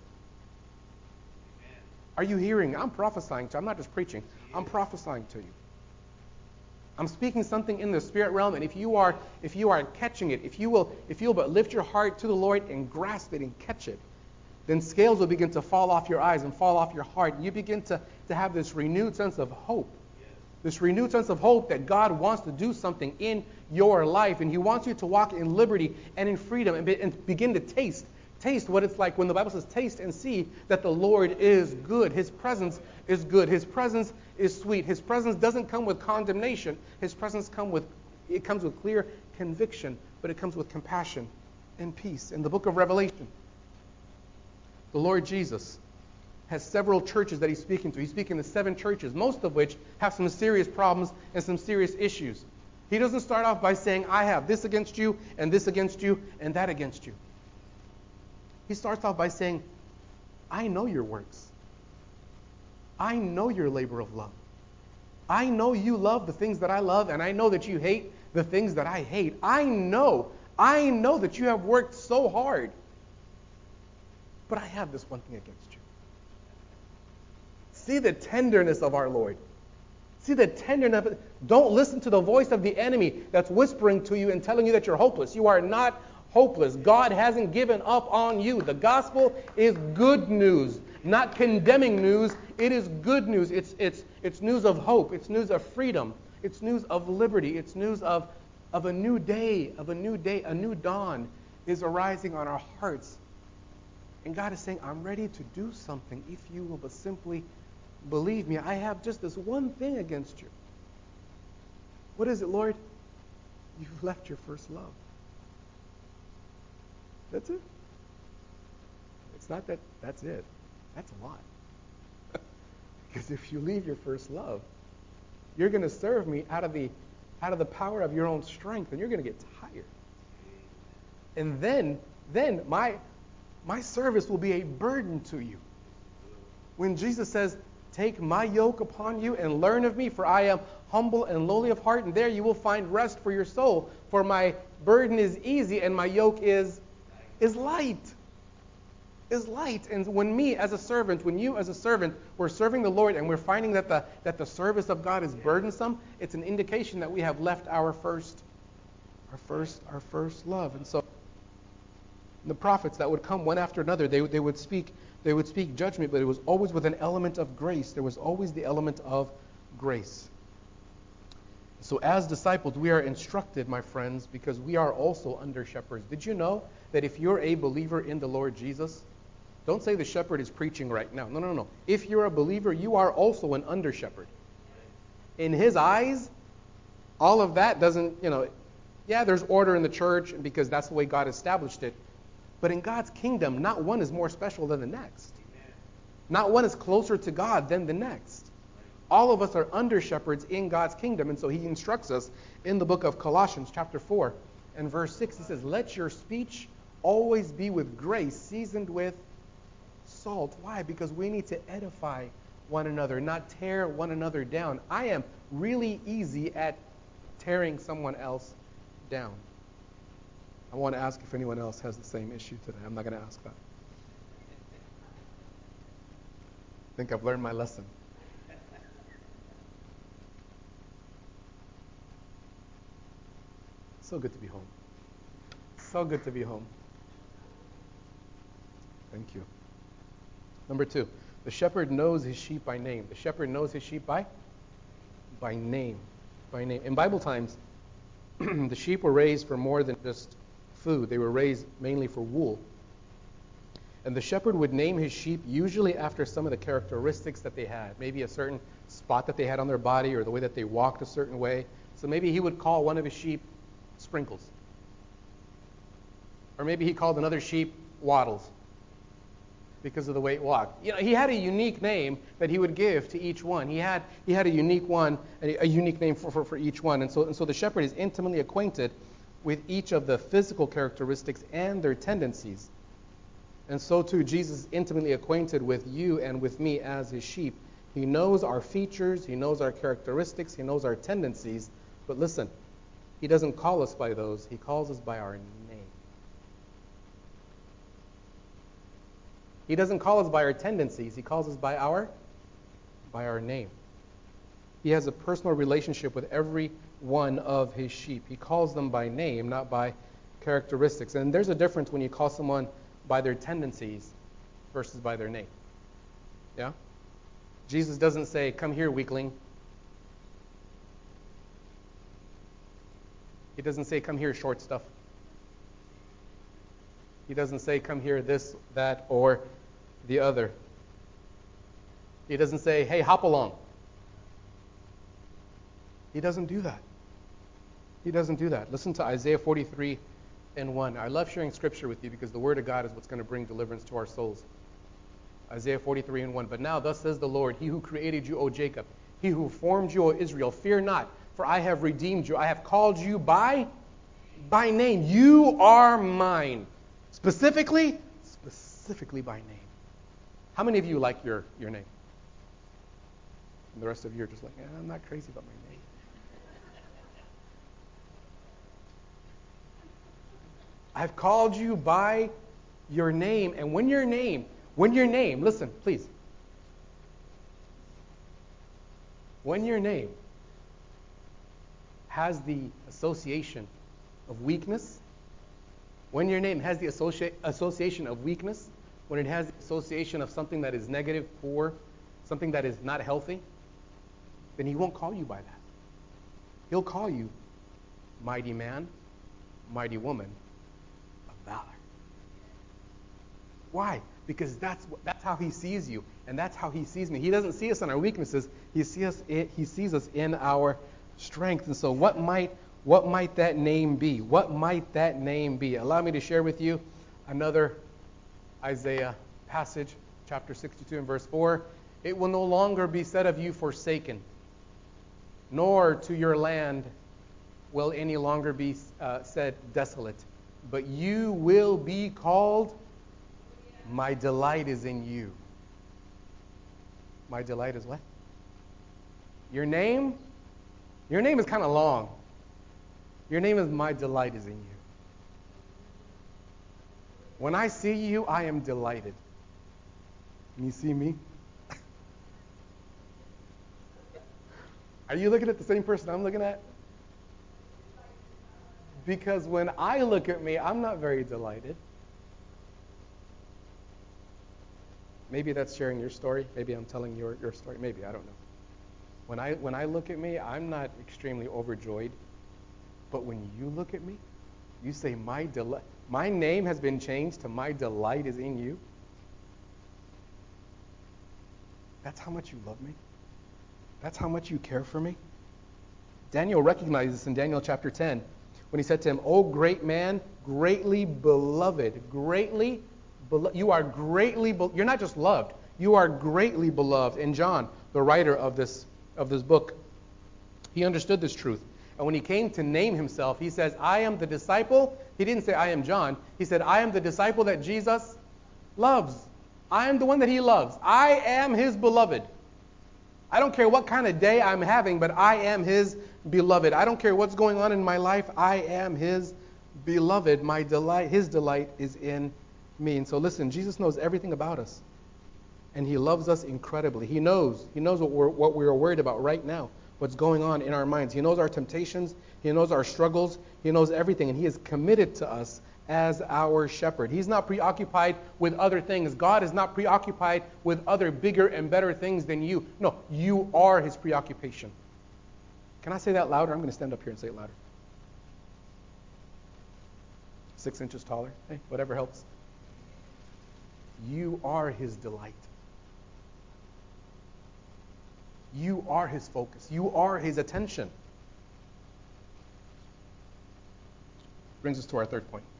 S6: Are you hearing? I'm prophesying to you. I'm not just preaching. I'm prophesying to you. I'm speaking something in the spirit realm, and if you are if you are catching it, if you will if you will but lift your heart to the Lord and grasp it and catch it, then scales will begin to fall off your eyes and fall off your heart. And you begin to, to have this renewed sense of hope. This renewed sense of hope that God wants to do something in your life, and he wants you to walk in liberty and in freedom and, be, and begin to taste Taste what it's like when the Bible says, taste and see that the Lord is good. His presence is good. His presence is sweet. His presence doesn't come with condemnation. His presence come with, it comes with clear conviction, but it comes with compassion and peace. In the book of Revelation, the Lord Jesus has several churches that he's speaking to. He's speaking to seven churches, most of which have some serious problems and some serious issues. He doesn't start off by saying, I have this against you, and this against you, and that against you. He starts off by saying, I know your works. I know your labor of love. I know you love the things that I love, and I know that you hate the things that I hate. I know, I know that you have worked so hard. But I have this one thing against you. See the tenderness of our Lord. See the tenderness. Don't listen to the voice of the enemy that's whispering to you and telling you that you're hopeless. You are not hopeless. God hasn't given up on you. The gospel is good news, not condemning news. It is good news. It's it's it's news of hope. It's news of freedom. It's news of liberty. It's news of of a new day, of a new day, a new dawn is arising on our hearts. And God is saying, I'm ready to do something if you will but simply believe me. I have just this one thing against you. What is it, Lord? You've left your first love. That's it. It's not that that's it. That's a lot. Because if you leave your first love, you're going to serve me out of the out of the power of your own strength, and you're going to get tired. And then, then my my service will be a burden to you. When Jesus says, take my yoke upon you and learn of me, for I am humble and lowly of heart, and there you will find rest for your soul. For my burden is easy and my yoke is is light. Is light. And when me as a servant, when you as a servant, we're serving the Lord and we're finding that the that the service of God is burdensome, it's an indication that we have left our first our first our first love. And so the prophets that would come one after another, they they would speak they would speak judgment, but it was always with an element of grace. There was always the element of grace. So as disciples, we are instructed, my friends, because we are also under shepherds. Did you know that if you're a believer in the Lord Jesus, don't say the shepherd is preaching right now. No, no, no. If you're a believer, you are also an under shepherd. In his eyes, all of that doesn't, you know, yeah, there's order in the church because that's the way God established it. But in God's kingdom, not one is more special than the next. Not one is closer to God than the next. All of us are under shepherds in God's kingdom. And so he instructs us in the book of Colossians chapter four and verse six. He says, let your speech always be with grace, seasoned with salt. Why? Because we need to edify one another, not tear one another down. I am really easy at tearing someone else down. I want to ask if anyone else has the same issue today. I'm not going to ask that. I think I've learned my lesson. So good to be home. So good to be home. Thank you. Number two, the shepherd knows his sheep by name. The shepherd knows his sheep by? By name. By name. In Bible times, the sheep were raised for more than just food. They were raised mainly for wool. And the shepherd would name his sheep usually after some of the characteristics that they had. Maybe a certain spot that they had on their body or the way that they walked a certain way. So maybe he would call one of his sheep Sprinkles. Or maybe he called another sheep Waddles because of the way it walked. You know, he had a unique name that he would give to each one. He had he had a unique one, a, a unique name for, for, for each one. And so and so the shepherd is intimately acquainted with each of the physical characteristics and their tendencies. And so too, Jesus is intimately acquainted with you and with me as his sheep. He knows our features, he knows our characteristics, he knows our tendencies. But listen, he doesn't call us by those. He calls us by our name. He doesn't call us by our tendencies. He calls us by our, by our name. He has a personal relationship with every one of his sheep. He calls them by name, not by characteristics. And there's a difference when you call someone by their tendencies versus by their name. Yeah? Jesus doesn't say, come here, weakling. He doesn't say, come here, short stuff. He doesn't say, come here, this, that, or the other. He doesn't say, hey, hop along. He doesn't do that. He doesn't do that. Listen to Isaiah forty-three and one. I love sharing scripture with you because the word of God is what's going to bring deliverance to our souls. Isaiah forty-three and one. But now thus says the Lord, he who created you, O Jacob, he who formed you, O Israel, fear not, for I have redeemed you. I have called you by, by name. You are mine. Specifically, specifically by name. How many of you like your, your name? And the rest of you are just like, eh, I'm not crazy about my name. I've called you by your name. And when your name, when your name, listen, please. When your name has the association of weakness, when your name has the associ- association of weakness, when it has the association of something that is negative, poor, something that is not healthy, then he won't call you by that. He'll call you mighty man, mighty woman of valor. Why? Because that's what, that's how he sees you, and that's how he sees me. He doesn't see us in our weaknesses. He sees us in, he sees us in our strength. And so what might what might that name be? What might that name be? Allow me to share with you another Isaiah passage, chapter sixty-two and verse four. It will no longer be said of you forsaken, nor to your land will any longer be uh, said desolate, but you will be called, my delight is in you. My delight is what? Your name? Your name is kind of long. Your name is my delight is in you. When I see you, I am delighted. Can you see me? Are you looking at the same person I'm looking at? Because when I look at me, I'm not very delighted. Maybe that's sharing your story. Maybe I'm telling your, your story. Maybe, I don't know. When I when I look at me, I'm not extremely overjoyed. But when you look at me, you say, my delight, my name has been changed to my delight is in you. That's how much you love me. That's how much you care for me. Daniel recognized this in Daniel chapter ten when he said to him, "O great man, greatly beloved, greatly beloved. You are greatly, be- you're not just loved, you are greatly beloved." And John, the writer of this of this book, he understood this truth. And when he came to name himself, he says, "I am the disciple." He didn't say, "I am John." He said, "I am the disciple that Jesus loves. I am the one that he loves. I am his beloved. I don't care what kind of day I'm having, but I am his beloved. I don't care what's going on in my life. I am his beloved. My delight, his delight is in me." And so listen, Jesus knows everything about us. And he loves us incredibly. He knows. He knows what we're, what we're worried about right now, what's going on in our minds. He knows our temptations. He knows our struggles. He knows everything. And he is committed to us as our shepherd. He's not preoccupied with other things. God is not preoccupied with other bigger and better things than you. No, you are his preoccupation. Can I say that louder? I'm going to stand up here and say it louder. Six inches taller. Hey, whatever helps. You are his delight. You are his focus. You are his attention. Brings us to our third point.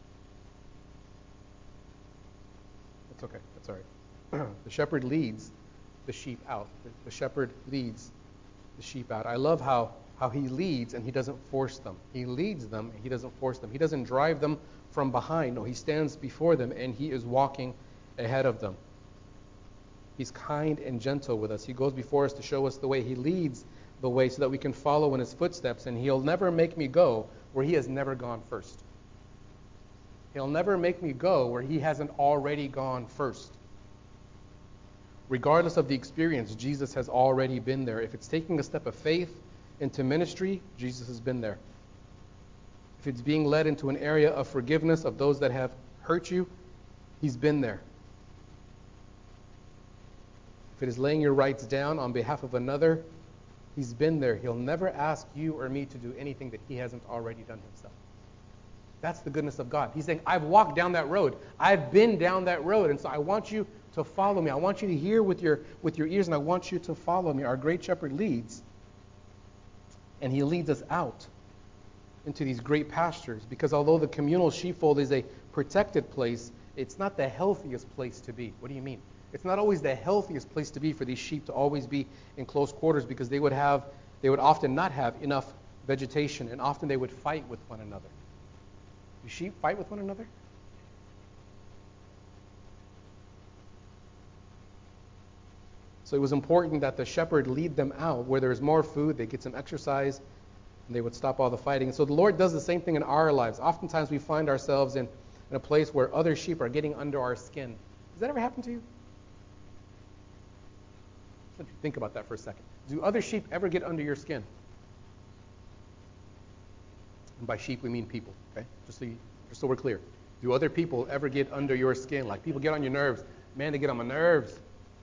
S6: That's okay. That's all right. The shepherd leads the sheep out. The, the shepherd leads the sheep out. I love how, how he leads and he doesn't force them. He leads them and he doesn't force them. He doesn't drive them from behind. No, he stands before them and he is walking ahead of them. He's kind and gentle with us. He goes before us to show us the way. He leads the way so that we can follow in his footsteps. And he'll never make me go where he has never gone first. He'll never make me go where he hasn't already gone first. Regardless of the experience, Jesus has already been there. If it's taking a step of faith into ministry, Jesus has been there. If it's being led into an area of forgiveness of those that have hurt you, he's been there. If it is laying your rights down on behalf of another, he's been there. He'll never ask you or me to do anything that he hasn't already done himself. That's the goodness of God. He's saying, I've walked down that road. I've been down that road. And so I want you to follow me. I want you to hear with your, with your ears, and I want you to follow me. Our great shepherd leads, and he leads us out into these great pastures. Because although the communal sheepfold is a protected place, it's not the healthiest place to be. What do you mean? It's not always the healthiest place to be for these sheep to always be in close quarters, because they would have, they would often not have enough vegetation, and often they would fight with one another. Do sheep fight with one another? So it was important that the shepherd lead them out where there's more food, they get some exercise, and they would stop all the fighting. And so the Lord does the same thing in our lives. Oftentimes we find ourselves in, in a place where other sheep are getting under our skin. Does that ever happen to you? Let you think about that for a second. Do other sheep ever get under your skin? And by sheep we mean people, okay? Just so, you, just so we're clear. Do other people ever get under your skin? Like people get on your nerves. Man, they get on my nerves.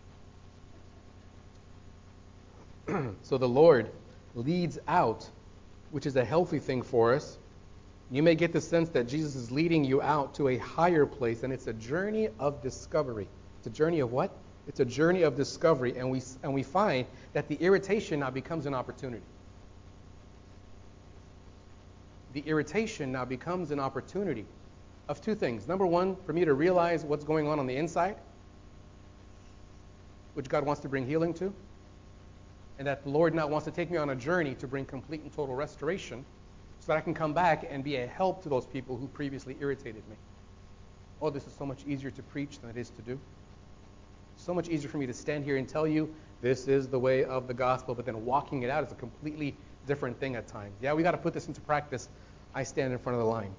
S6: So the Lord leads out, which is a healthy thing for us. You may get the sense that Jesus is leading you out to a higher place, and it's a journey of discovery. It's a journey of what? It's a journey of discovery, and we and we find that the irritation now becomes an opportunity. The irritation now becomes an opportunity of two things. Number one, for me to realize what's going on on the inside, which God wants to bring healing to, and that the Lord now wants to take me on a journey to bring complete and total restoration so that I can come back and be a help to those people who previously irritated me. Oh, this is so much easier to preach than it is to do. So much easier for me to stand here and tell you this is the way of the gospel, but then walking it out is a completely different thing at times. Yeah, we got to put this into practice. I stand in front of the line.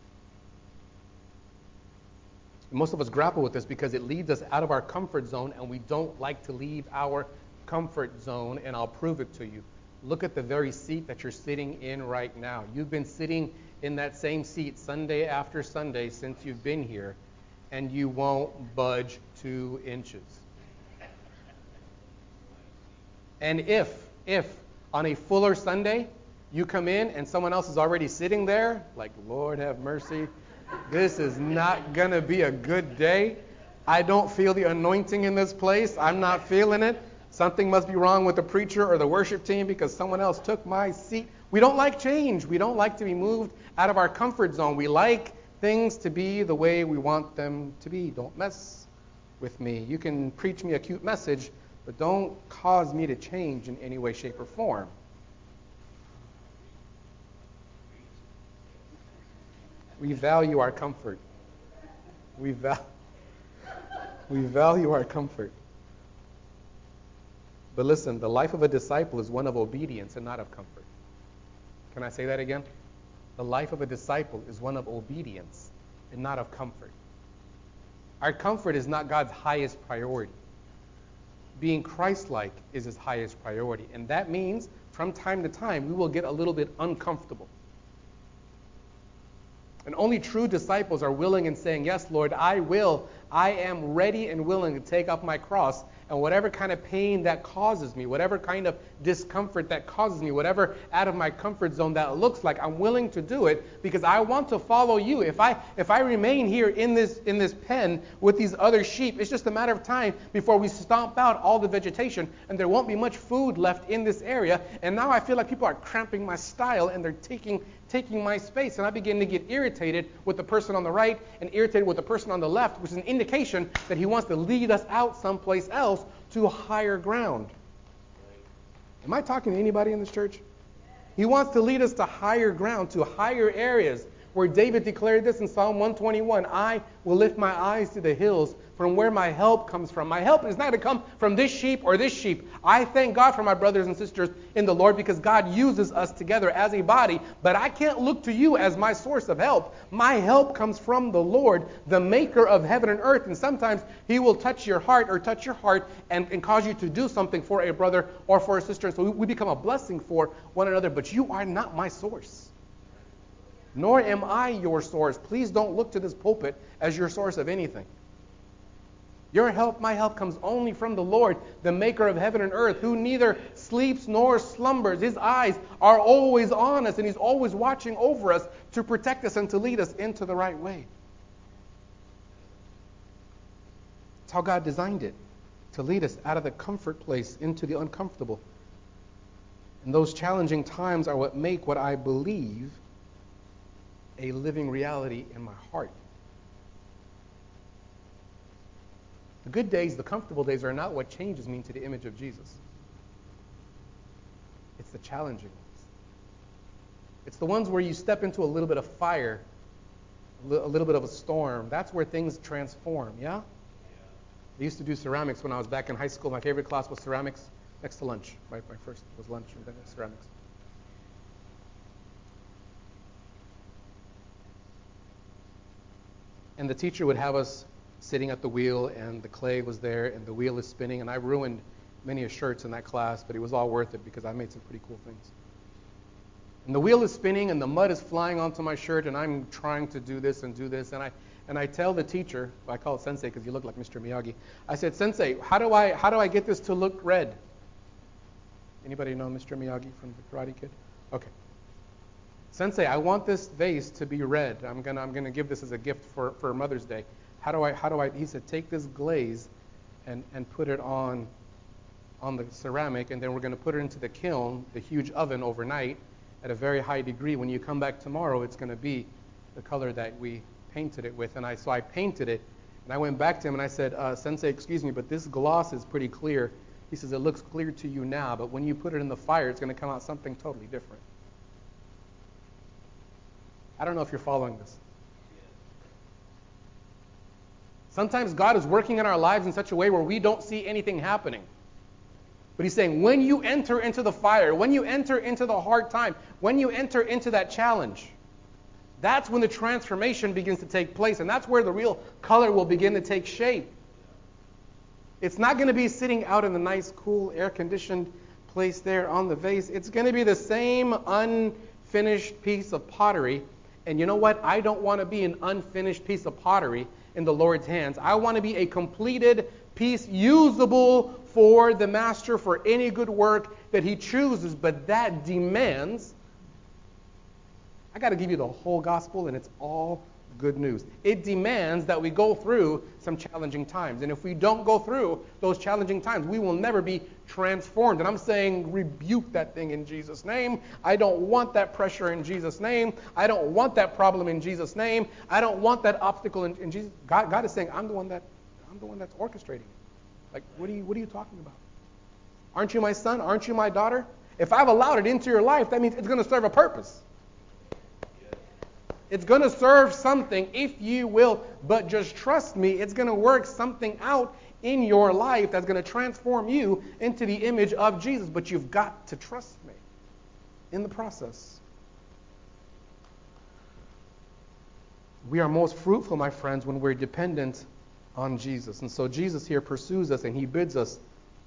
S6: And most of us grapple with this because it leads us out of our comfort zone, and we don't like to leave our comfort zone, and I'll prove it to you. Look at the very seat that you're sitting in right now. You've been sitting in that same seat Sunday after Sunday since you've been here, and you won't budge two inches. And if if on a fuller Sunday you come in and someone else is already sitting there, like, Lord have mercy, this is not going to be a good day. I don't feel the anointing in this place. I'm not feeling it. Something must be wrong with the preacher or the worship team because someone else took my seat. We don't like change. We don't like to be moved out of our comfort zone. We like things to be the way we want them to be. Don't mess with me. You can preach me a cute message, but don't cause me to change in any way, shape, or form. We value our comfort. We, val- we value our comfort. But listen, the life of a disciple is one of obedience and not of comfort. Can I say that again? The life of a disciple is one of obedience and not of comfort. Our comfort is not God's highest priority. Being Christ-like is his highest priority. And that means from time to time we will get a little bit uncomfortable. And only true disciples are willing and saying, yes, Lord, I will. I am ready and willing to take up my cross. And whatever kind of pain that causes me, whatever kind of discomfort that causes me, whatever out of my comfort zone that looks like, I'm willing to do it because I want to follow you. If I if I remain here in this in this pen with these other sheep, it's just a matter of time before we stomp out all the vegetation and there won't be much food left in this area. And now I feel like people are cramping my style and they're taking taking my space. And I begin to get irritated with the person on the right and irritated with the person on the left, which is an indication that he wants to lead us out someplace else to higher ground. Am I talking to anybody in this church? He wants to lead us to higher ground, to higher areas, where David declared this in Psalm one twenty-one, I will lift my eyes to the hills from where my help comes from. My help is not to come from this sheep or this sheep. I thank God for my brothers and sisters in the Lord because God uses us together as a body, but I can't look to you as my source of help. My help comes from the Lord, the maker of heaven and earth, and sometimes he will touch your heart or touch your heart and, and cause you to do something for a brother or for a sister, so we, we become a blessing for one another, but you are not my source. Nor am I your source. Please don't look to this pulpit as your source of anything. Your help, my help, comes only from the Lord, the maker of heaven and earth, who neither sleeps nor slumbers. His eyes are always on us, and he's always watching over us to protect us and to lead us into the right way. That's how God designed it, to lead us out of the comfort place into the uncomfortable. And those challenging times are what make what I believe a living reality in my heart. The good days, the comfortable days, are not what changes me into the image of Jesus. It's the challenging ones. It's the ones where you step into a little bit of fire, a little bit of a storm. That's where things transform, yeah? I used to do ceramics when I was back in high school. My favorite class was ceramics, next to lunch. My, my first was lunch and then ceramics. And the teacher would have us sitting at the wheel, and the clay was there, and the wheel is spinning. And I ruined many a shirts in that class, but it was all worth it because I made some pretty cool things. And the wheel is spinning, and the mud is flying onto my shirt, and I'm trying to do this and do this. And I and I tell the teacher, I call it Sensei because you look like Mister Miyagi. I said, Sensei, how do I how do I get this to look red? Anybody know Mister Miyagi from the Karate Kid? Okay. Sensei, I want this vase to be red. I'm gonna I'm gonna give this as a gift for, for Mother's Day. How do I how do I he said take this glaze and, and put it on on the ceramic, and then we're gonna put it into the kiln, the huge oven, overnight at a very high degree. When you come back tomorrow, it's gonna be the color that we painted it with. And I so I painted it, and I went back to him and I said, uh, Sensei, excuse me, but this gloss is pretty clear. He says, it looks clear to you now, but when you put it in the fire, it's gonna come out something totally different. I don't know if you're following this. Sometimes God is working in our lives in such a way where we don't see anything happening. But he's saying, when you enter into the fire, when you enter into the hard time, when you enter into that challenge, that's when the transformation begins to take place. And that's where the real color will begin to take shape. It's not going to be sitting out in the nice, cool, air-conditioned place there on the vase. It's going to be the same unfinished piece of pottery. And you know what? I don't want to be an unfinished piece of pottery in the Lord's hands. I want to be a completed piece, usable for the master, for any good work that he chooses, but that demands, I got to give you the whole gospel, and it's all good news. It demands that we go through some challenging times. And if we don't go through those challenging times, we will never be transformed. And I'm saying rebuke that thing in Jesus' name. I don't want that pressure in Jesus' name. I don't want that problem in Jesus' name. I don't want that obstacle in, in Jesus. God, God is saying, I'm the one that I'm the one that's orchestrating it. Like, what are you what are you talking about? Aren't you my son? Aren't you my daughter? If I've allowed it into your life, that means it's going to serve a purpose. It's going to serve something if you will, but just trust me, it's going to work something out in your life that's going to transform you into the image of Jesus. But you've got to trust me in the process. We are most fruitful, my friends, when we're dependent on Jesus. And so Jesus here pursues us and he bids us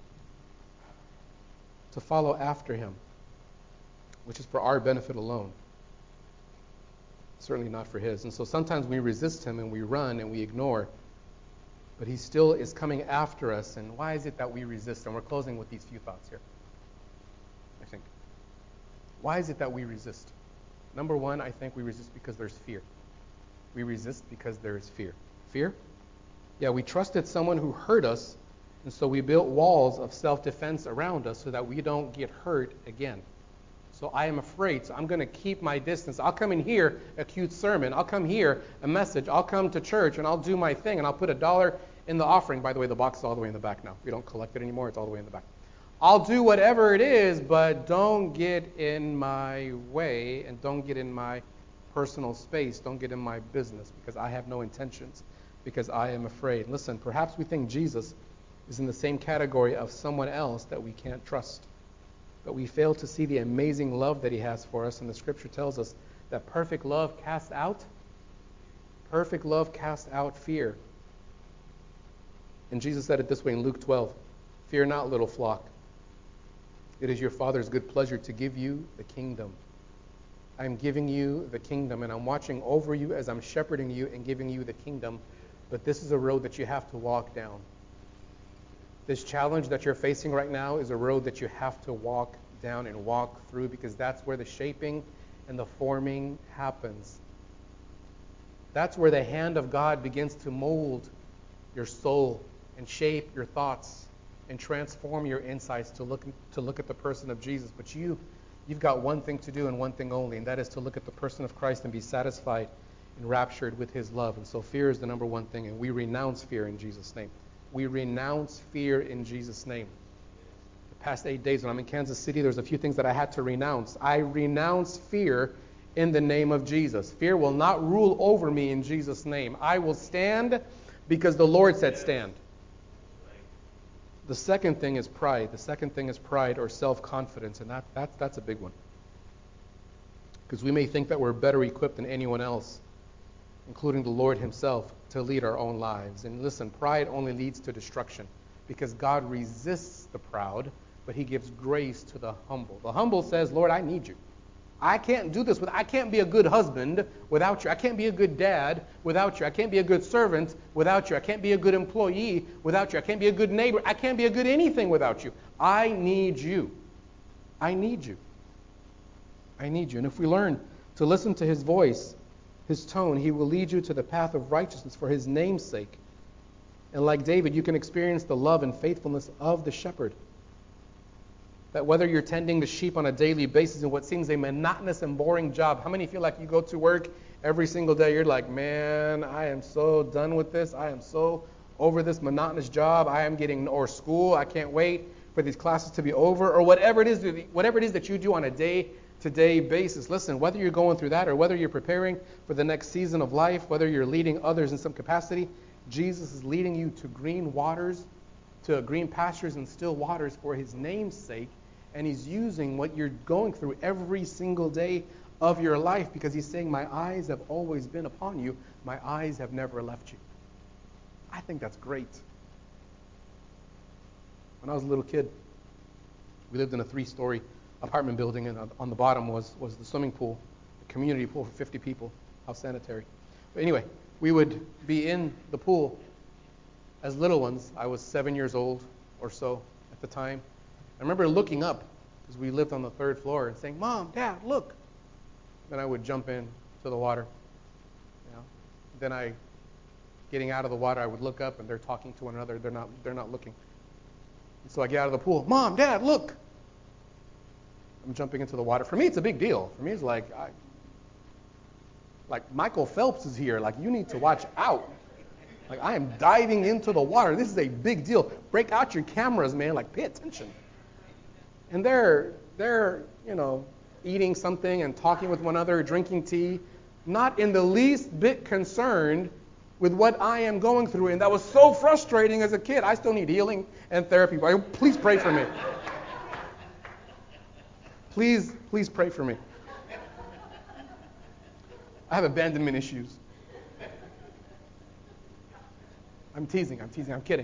S6: to follow after him, which is for our benefit alone. Certainly not for his. And so sometimes we resist him and we run and we ignore. But he still is coming after us. And why is it that we resist? And we're closing with these few thoughts here, I think. Why is it that we resist? Number one, I think we resist because there's fear. We resist because there is fear. Fear? Yeah, we trusted someone who hurt us, and so we built walls of self-defense around us so that we don't get hurt again. So I am afraid, so I'm going to keep my distance. I'll come in here, a cute sermon. I'll come here, a message. I'll come to church, and I'll do my thing, and I'll put a dollar in the offering. By the way, the box is all the way in the back now. We don't collect it anymore. It's all the way in the back. I'll do whatever it is, but don't get in my way, and don't get in my personal space. Don't get in my business, because I have no intentions, because I am afraid. Listen, perhaps we think Jesus is in the same category of someone else that we can't trust. But we fail to see the amazing love that he has for us. And the scripture tells us that perfect love casts out, perfect love casts out fear. And Jesus said it this way in Luke twelve, fear not, little flock. It is your Father's good pleasure to give you the kingdom. I am giving you the kingdom, and I'm watching over you as I'm shepherding you and giving you the kingdom. But this is a road that you have to walk down. This challenge that you're facing right now is a road that you have to walk down and walk through, because that's where the shaping and the forming happens. That's where the hand of God begins to mold your soul and shape your thoughts and transform your insights to look to look at the person of Jesus. But you, you've got one thing to do and one thing only, and that is to look at the person of Christ and be satisfied and raptured with his love. And so fear is the number one thing, and we renounce fear in Jesus' name. We renounce fear in Jesus' name. The past eight days when I'm in Kansas City, there's a few things that I had to renounce. I renounce fear in the name of Jesus. Fear will not rule over me in Jesus' name. I will stand because the Lord said stand. The second thing is pride. The second thing is pride or self-confidence, and that, that, that's a big one. Because we may think that we're better equipped than anyone else, including the Lord himself, to lead our own lives. And listen, pride only leads to destruction, because God resists the proud, but he gives grace to the humble. The humble says, Lord, I need you. I can't do this. With, I can't be a good husband without you. I can't be a good dad without you. I can't be a good servant without you. I can't be a good employee without you. I can't be a good neighbor. I can't be a good anything without you. I need you. I need you. I need you. And if we learn to listen to his voice, his tone, he will lead you to the path of righteousness for his name's sake. And like David, you can experience the love and faithfulness of the shepherd. That whether you're tending the sheep on a daily basis in what seems a monotonous and boring job, how many feel like you go to work every single day, you're like, man, I am so done with this. I am so over this monotonous job. I am getting, or school, I can't wait for these classes to be over, or whatever it is, whatever it is that you do on a day today basis. Listen, whether you're going through that or whether you're preparing for the next season of life, whether you're leading others in some capacity, Jesus is leading you to green waters, to green pastures and still waters for his name's sake. And he's using what you're going through every single day of your life, because he's saying, my eyes have always been upon you. My eyes have never left you. I think that's great. When I was a little kid, we lived in a three-story apartment building, and on the bottom was, was the swimming pool, a community pool for fifty people, house sanitary. But anyway, we would be in the pool as little ones. I was seven years old or so at the time. I remember looking up Because we lived on the third floor and saying, Mom, Dad, look. Then I would jump in to the water. You know. Then I, getting out of the water, I would look up and they're talking to one another. They're not, they're not looking. And so I get out of the pool. Mom, Dad, look. I'm jumping into the water. For me, it's a big deal. For me, it's like, I, like Michael Phelps is here. Like, you need to watch out. Like, I am diving into the water. This is a big deal. Break out your cameras, man. Like, pay attention. And they're, they're, you know, eating something and talking with one another, drinking tea, not in the least bit concerned with what I am going through. And that was so frustrating as a kid. I still need healing and therapy. Please pray for me. Please, please pray for me. I have abandonment issues. I'm teasing, I'm teasing, I'm kidding.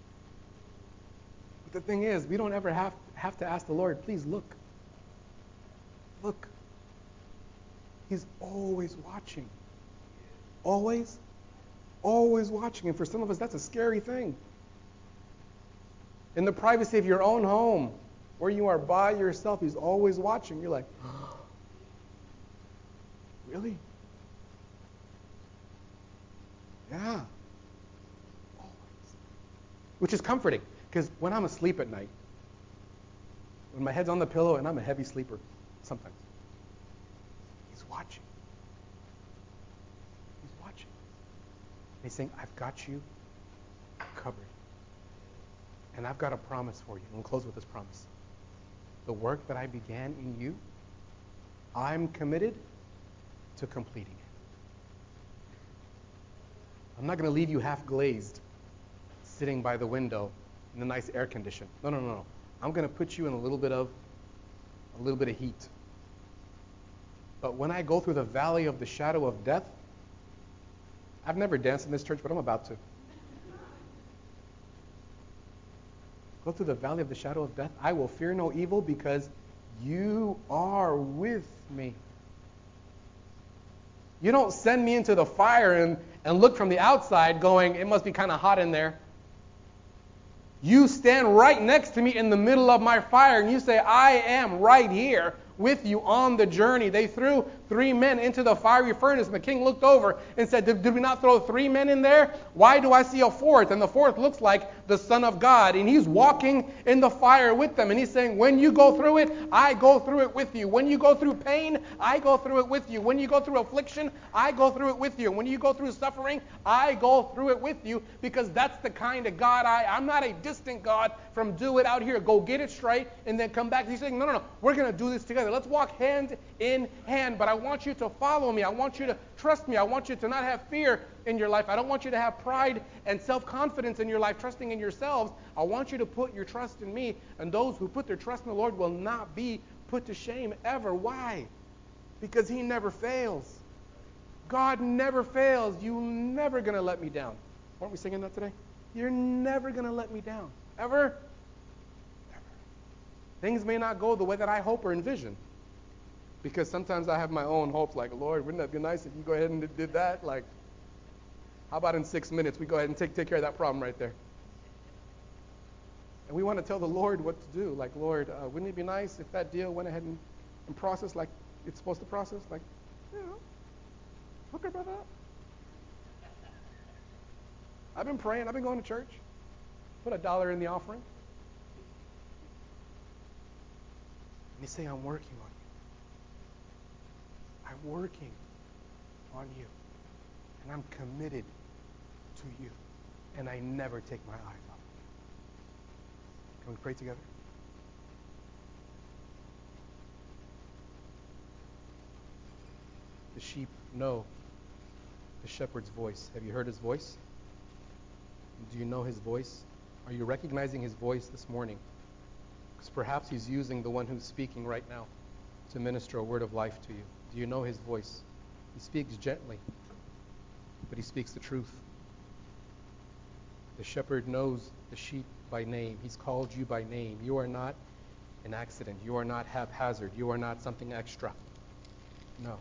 S6: But the thing is, we don't ever have, have to ask the Lord, please look. Look. He's always watching. Always, always watching. And for some of us, that's a scary thing. In the privacy of your own home, where you are by yourself, He's always watching. You're like, oh, really? Yeah. Which is comforting, because when I'm asleep at night, when my head's on the pillow, and I'm a heavy sleeper sometimes, He's watching. He's watching. And He's saying, I've got you covered. And I've got a promise for you. And we'll close with this promise. The work that I began in you, I'm committed to completing it. I'm not going to leave you half glazed, sitting by the window in the nice air condition. No, no, no, no. I'm going to put you in a little bit of a little bit of heat. But when I go through the valley of the shadow of death, I've never danced in this church, but I'm about to. Go through the valley of the shadow of death, I will fear no evil because you are with me. You don't send me into the fire and, and look from the outside going, it must be kind of hot in there. You stand right next to me in the middle of my fire and you say, I am right here with you on the journey. They threw three men into the fiery furnace, and the king looked over and said, did, did we not throw three men in there? Why do I see a fourth? And the fourth looks like the Son of God, and He's walking in the fire with them, and He's saying, when you go through it, I go through it with you. When you go through pain, I go through it with you. When you go through affliction, I go through it with you. When you go through suffering, I go through it with you, because that's the kind of God I am. I'm not a distant God from do it out here, go get it straight, and then come back. He's saying, no, no, no, we're going to do this together. Let's walk hand in hand, but I want you to follow me. I want you to trust me. I want you to not have fear in your life. I don't want you to have pride and self-confidence in your life, trusting in yourselves. I want you to put your trust in me, and those who put their trust in the Lord will not be put to shame ever. Why? Because He never fails. God never fails. You're never going to let me down. Weren't we singing that today? You're never going to let me down. Ever? Never. Things may not go the way that I hope or envision. Because sometimes I have my own hopes, like, Lord, wouldn't that be nice if you go ahead and did that? Like, how about in six minutes we go ahead and take, take care of that problem right there? And we want to tell the Lord what to do. Like, Lord, uh, wouldn't it be nice if that deal went ahead and, and processed like it's supposed to process? Like, you know, hook her brother up. I've been praying. I've been going to church. Put a dollar in the offering. And He's saying, I'm working on you. I'm working on you. And I'm committed to you. And I never take my eyes off of you. Can we pray together? The sheep know the shepherd's voice. Have you heard His voice? Do you know His voice? Are you recognizing His voice this morning? Because perhaps He's using the one who's speaking right now to minister a word of life to you. Do you know His voice? He speaks gently, but He speaks the truth. The shepherd knows the sheep by name. He's called you by name. You are not an accident. You are not haphazard. You are not something extra. No.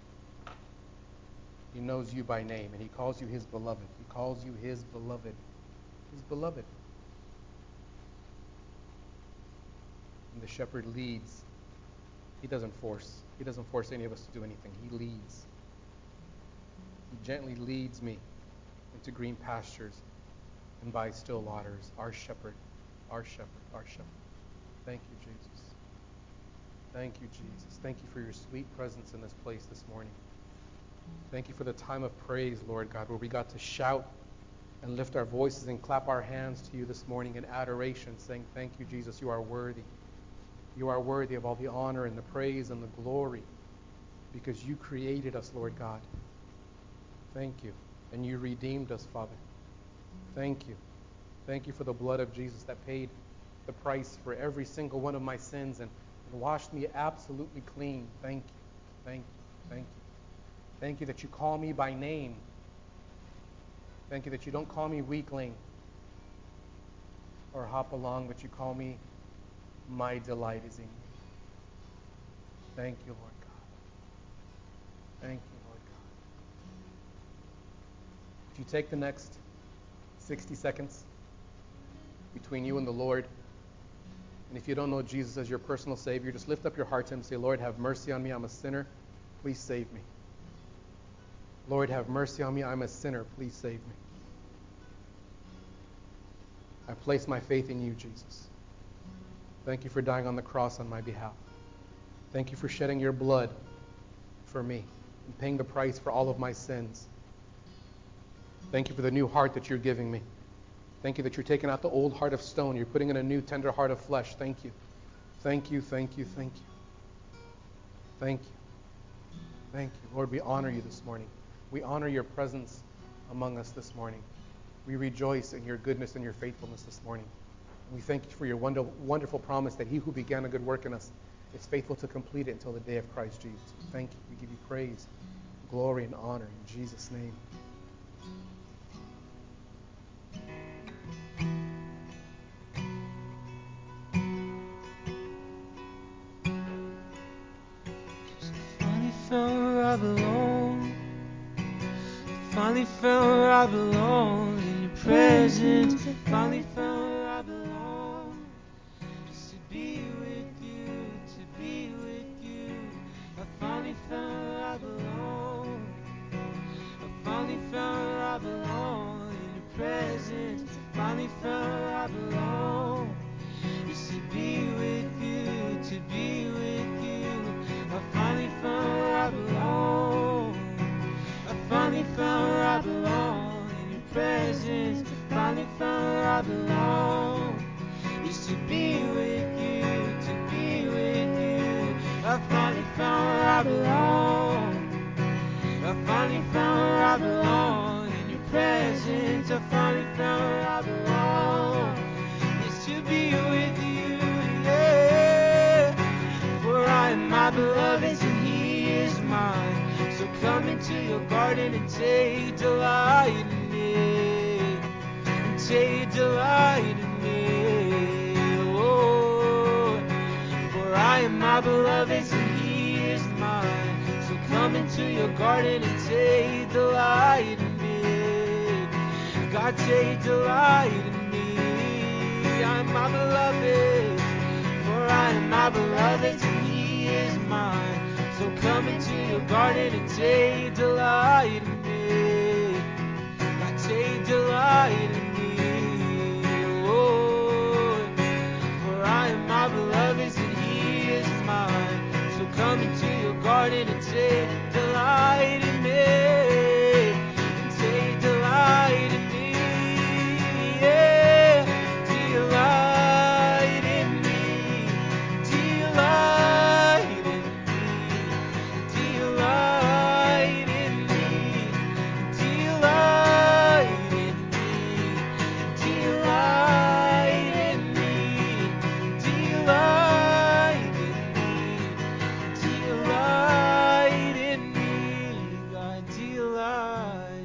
S6: He knows you by name, and He calls you His beloved. He calls you His beloved. His beloved. And the shepherd leads. He doesn't force. He doesn't force any of us to do anything. He leads. He gently leads me into green pastures and by still waters. Our shepherd, our shepherd, our shepherd. Thank you, Jesus. Thank you, Jesus. Thank you for your sweet presence in this place this morning. Thank you for the time of praise, Lord God, where we got to shout and lift our voices and clap our hands to you this morning in adoration, saying, thank you, Jesus, you are worthy. You are worthy of all the honor and the praise and the glory because you created us, Lord God. Thank you. And you redeemed us, Father. Thank you. Thank you for the blood of Jesus that paid the price for every single one of my sins and, and washed me absolutely clean. Thank you. Thank you. Thank you. Thank you that you call me by name. Thank you that you don't call me weakling or hop along, but you call me my delight is in you. Thank you, Lord God. Thank you, Lord God. If you take the next sixty seconds between you and the Lord, and if you don't know Jesus as your personal Savior, just lift up your heart to Him and say, Lord, have mercy on me. I'm a sinner. Please save me. Lord, have mercy on me. I'm a sinner. Please save me. I place my faith in you, Jesus. Thank you for dying on the cross on my behalf. Thank you for shedding your blood for me and paying the price for all of my sins. Thank you for the new heart that you're giving me. Thank you that you're taking out the old heart of stone. You're putting in a new tender heart of flesh. Thank you. Thank you, thank you, thank you. Thank you. Thank you. Lord, we honor you this morning. We honor your presence among us this morning. We rejoice in your goodness and your faithfulness this morning. We thank you for your wonder, wonderful promise that he who began a good work in us is faithful to complete it until the day of Christ Jesus. We thank you. We give you praise, glory, and honor in Jesus' name.
S2: Finally found where I belong. Finally found where I belong. In your presence. Finally found where I belong. Just to be with you, to be with you. I finally found where I belong. I finally found where I belong. In your presence. Finally found where I belong. Just to be with you, to be with you. I finally found where I belong. I finally found where I belong. In your presence. Finally found where I belong. Just to be with you, to be with you. I finally found where I belong. I finally found where I belong. In your presence. I finally found where I belong. Just to be with you, yeah. For I am my beloved's and he is mine. So come into your garden and take delight in me. And take delight in me. Oh, for I am my beloved's and he is mine. So come into your garden and take delight in me. God, take delight in me. I am my beloved. For I am my beloved's and he is mine. So come into your garden and take delight in me. God, take delight in me. Oh, for I am my beloved's and he is mine. So come into your garden and take delight in me. And take delight in me. Yeah, delight in me. Delight in me. Delight in me. Delight in me. Delight in me. Delight in me. Delight in me. God, delight.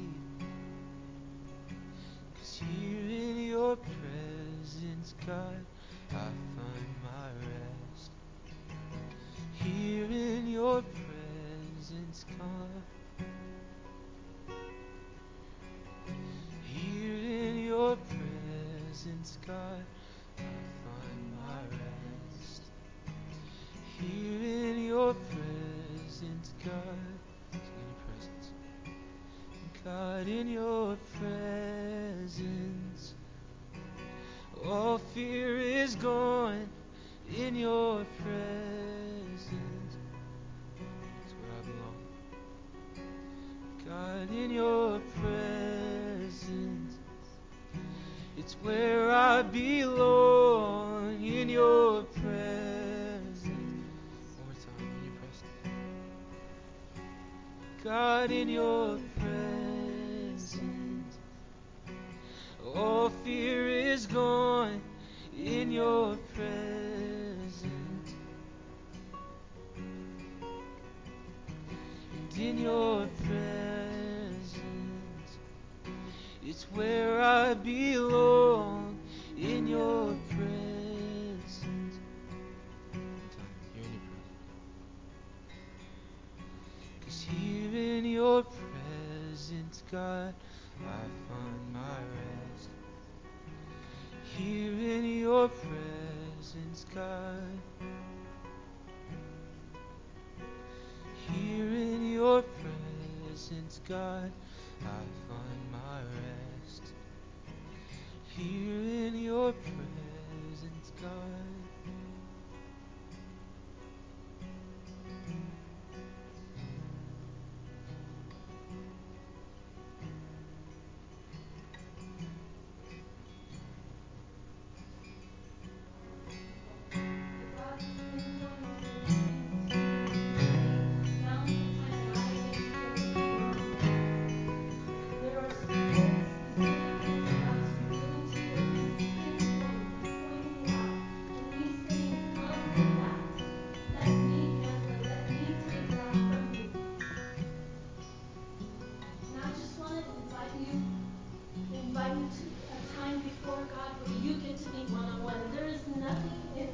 S2: 'Cause here in your presence, God, I find my rest. Here in your presence, God. Here in your presence, God, I find my rest. God, in your presence. God, in your presence, all fear is gone. In your presence, that's where I belong. God, in your presence, it's where I belong. In your presence, one more time, in your presence. God, in your presence, all fear is gone. In your presence, and in your presence, it's where I belong. In your presence, here in your presence, 'cause here in your presence, God, I find my rest. Here in your presence, God. Here in your presence, God, I find my rest. Here in your presence, God.
S7: Invite you to a time before God where you get to meet one-on-one. And there is nothing in,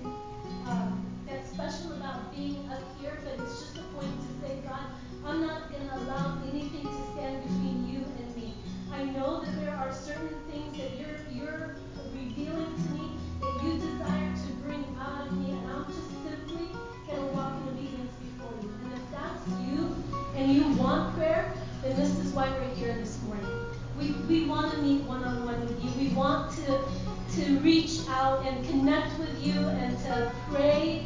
S7: um, that's special about being up here, but it's just a point to say, God, I'm not going to allow anything to stand between you and me. I know that there are certain things that you're you're revealing to me that you desire to bring out of me, and I'm just simply going to walk in obedience before you. And if that's you and you want prayer, then this is why we're here this morning. We, we want to meet one-on-one with you. We want to, to reach out and connect with you and to pray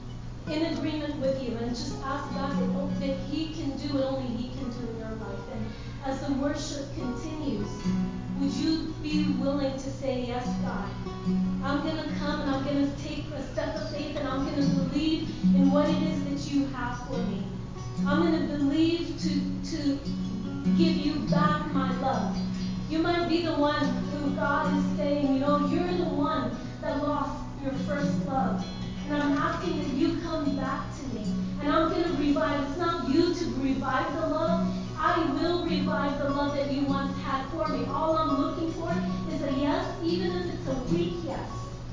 S7: in agreement with you and just ask God that, that He can do what only He can do in your life. And as the worship continues, would you be willing to say, yes, God, I'm going to come and I'm going to take a step of faith and I'm going to believe in what it is that you have for me. I'm going to believe to, to give you back my love. You might be the one who God is saying, you know, you're the one that lost your first love. And I'm asking that you come back to me. And I'm going to revive. It's not you to revive the love. I will revive the love that you once had for me. All I'm looking for is a yes, even if it's a weak yes.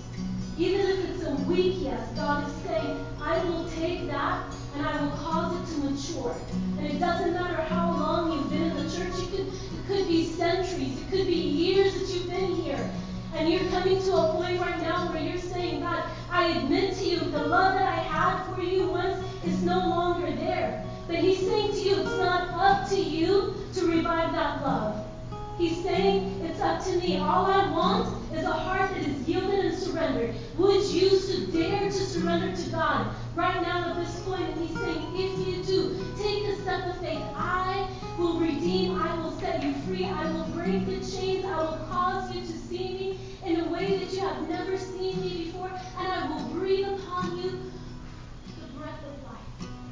S7: Even if it's a weak yes, God is saying, I will take that and I will cause it to mature. And it doesn't matter how long you've been in the church. It could, it could be centuries. It could be years that you've been here. And you're coming to a point right now where you're saying, God, I admit to you the love that I had for you once is no longer there. But He's saying to you, it's not up to you to revive that love. He's saying, it's up to me. All I want is a heart that is yielded and surrendered. Would you so dare to surrender to God right now at this point? And He's saying, if you do, take a step of faith. I will redeem. I will set you free. I will break the chains. I will cause you to see me in a way that you have never seen me before. And I will breathe upon you the breath of life.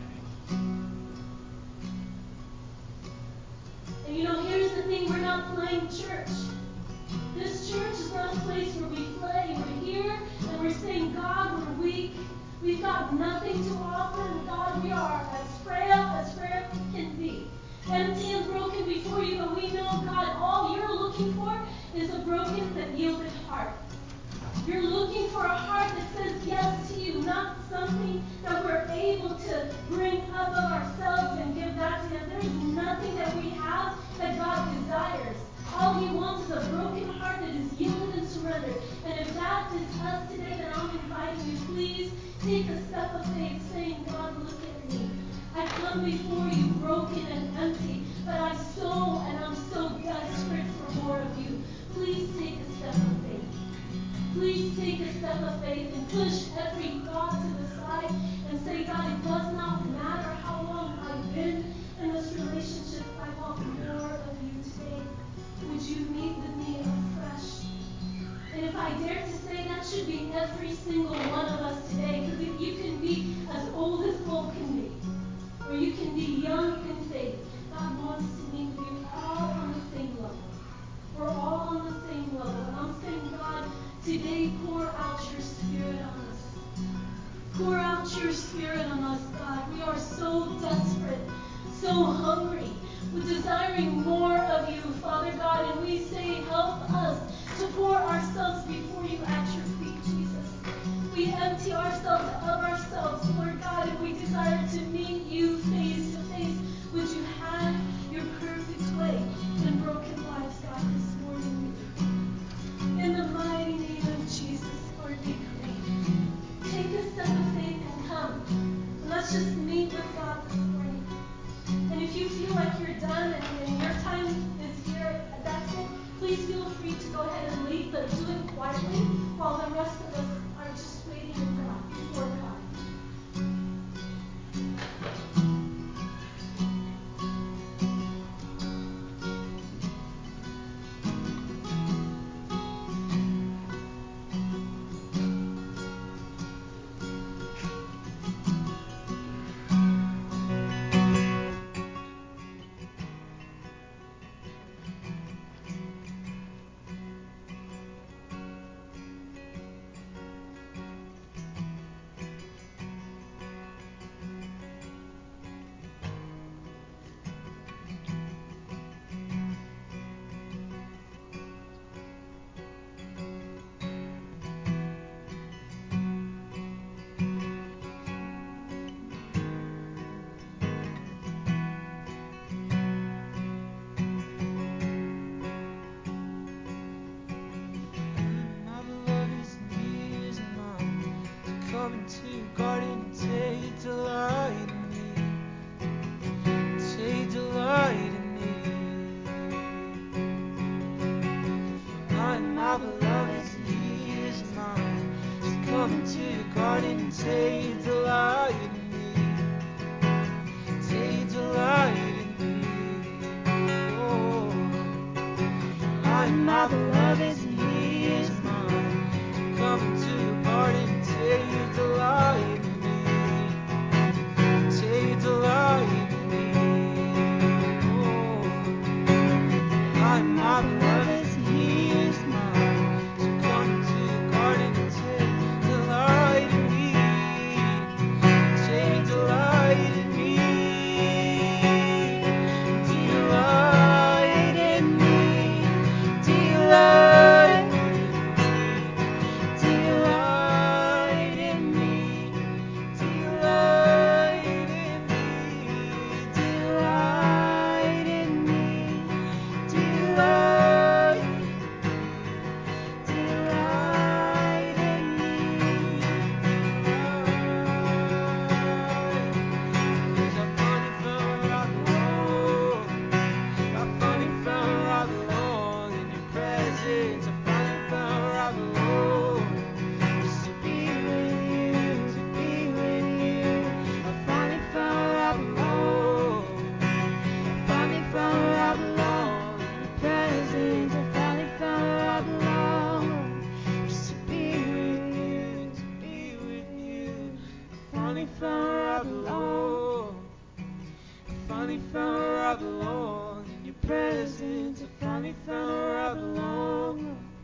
S7: And you know, here's the thing. We're not playing church. This church is not a place where we play. We're here and we're saying, God, we're weak. We've got nothing to offer. And God, we are as frail as frail can be. Empty and broken before you. But we know, God, all you're looking for is a broken and yielded heart. You're looking for a heart that says yes to you, not something that we're able to bring up of ourselves and give that to Him. There's nothing that we have that God desires. All He wants is a broken heart that is yielded and surrendered. And if that is us today, then I'm inviting you, please take a step of faith saying, God, look at me. I come before please take a step of faith. Please take a step of faith and push every thought to the side and say, God, it does not matter how long I've been in this relationship. I want more of you today. Would you meet with me afresh? And if I dare to say, that should be every single one of us today. Because if you can be as old as old can be, or you can be young in faith, God wants to meet with you all on the same level. We're all on the same level. And I'm saying, God, today pour out your spirit on us. Pour out your spirit on us, God. We are so desperate, so hungry. We're desiring more of you, Father God. And we say, help us to pour ourselves before you at your feet, Jesus. We empty ourselves of ourselves, Lord God, and we desire to meet you face to face. Would you have your perfect way in broken lives, God, this morning? In the mighty name of Jesus, Lord, we pray. Take a step of faith and come. And let's just meet with God this morning. And if you feel like you're done and, and your time is here, that's it, please feel free to go ahead and leave, but do it quietly while the rest of us are just waiting in God, before God.
S2: Found where I belong. In your presence, I finally found where I belong.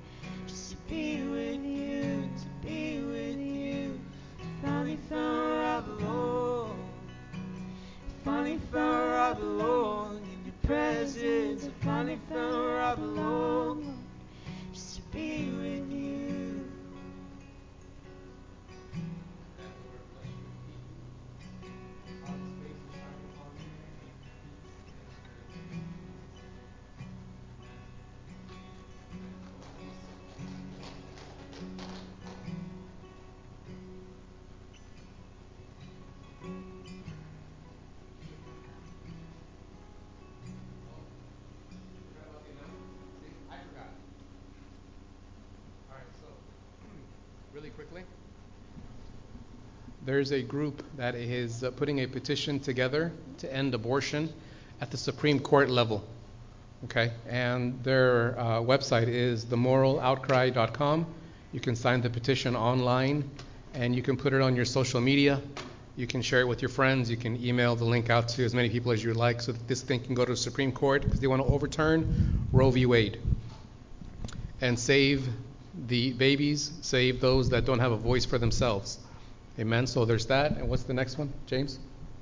S6: really quickly. There's a group that is uh, putting a petition together to end abortion at the Supreme Court level. Okay, and their uh, website is the moral outcry dot com. You can sign the petition online, and you can put it on your social media. You can share it with your friends. You can email the link out to as many people as you would like, so that this thing can go to the Supreme Court, because they want to overturn Roe v. Wade and save the babies, save those that don't have a voice for themselves. Amen. So there's that. And what's the next one, James?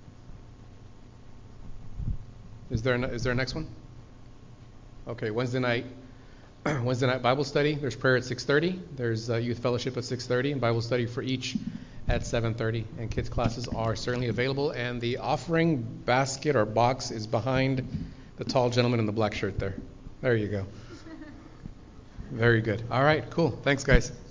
S6: Is there a, is there a next one? Okay, Wednesday night, Wednesday night Bible study. There's prayer at six thirty. There's uh, youth fellowship at six thirty, and Bible study for each at seven thirty. And kids classes are certainly available. And the offering basket or box is behind the tall gentleman in the black shirt there. There you go. Very good. All right, cool. Thanks, guys.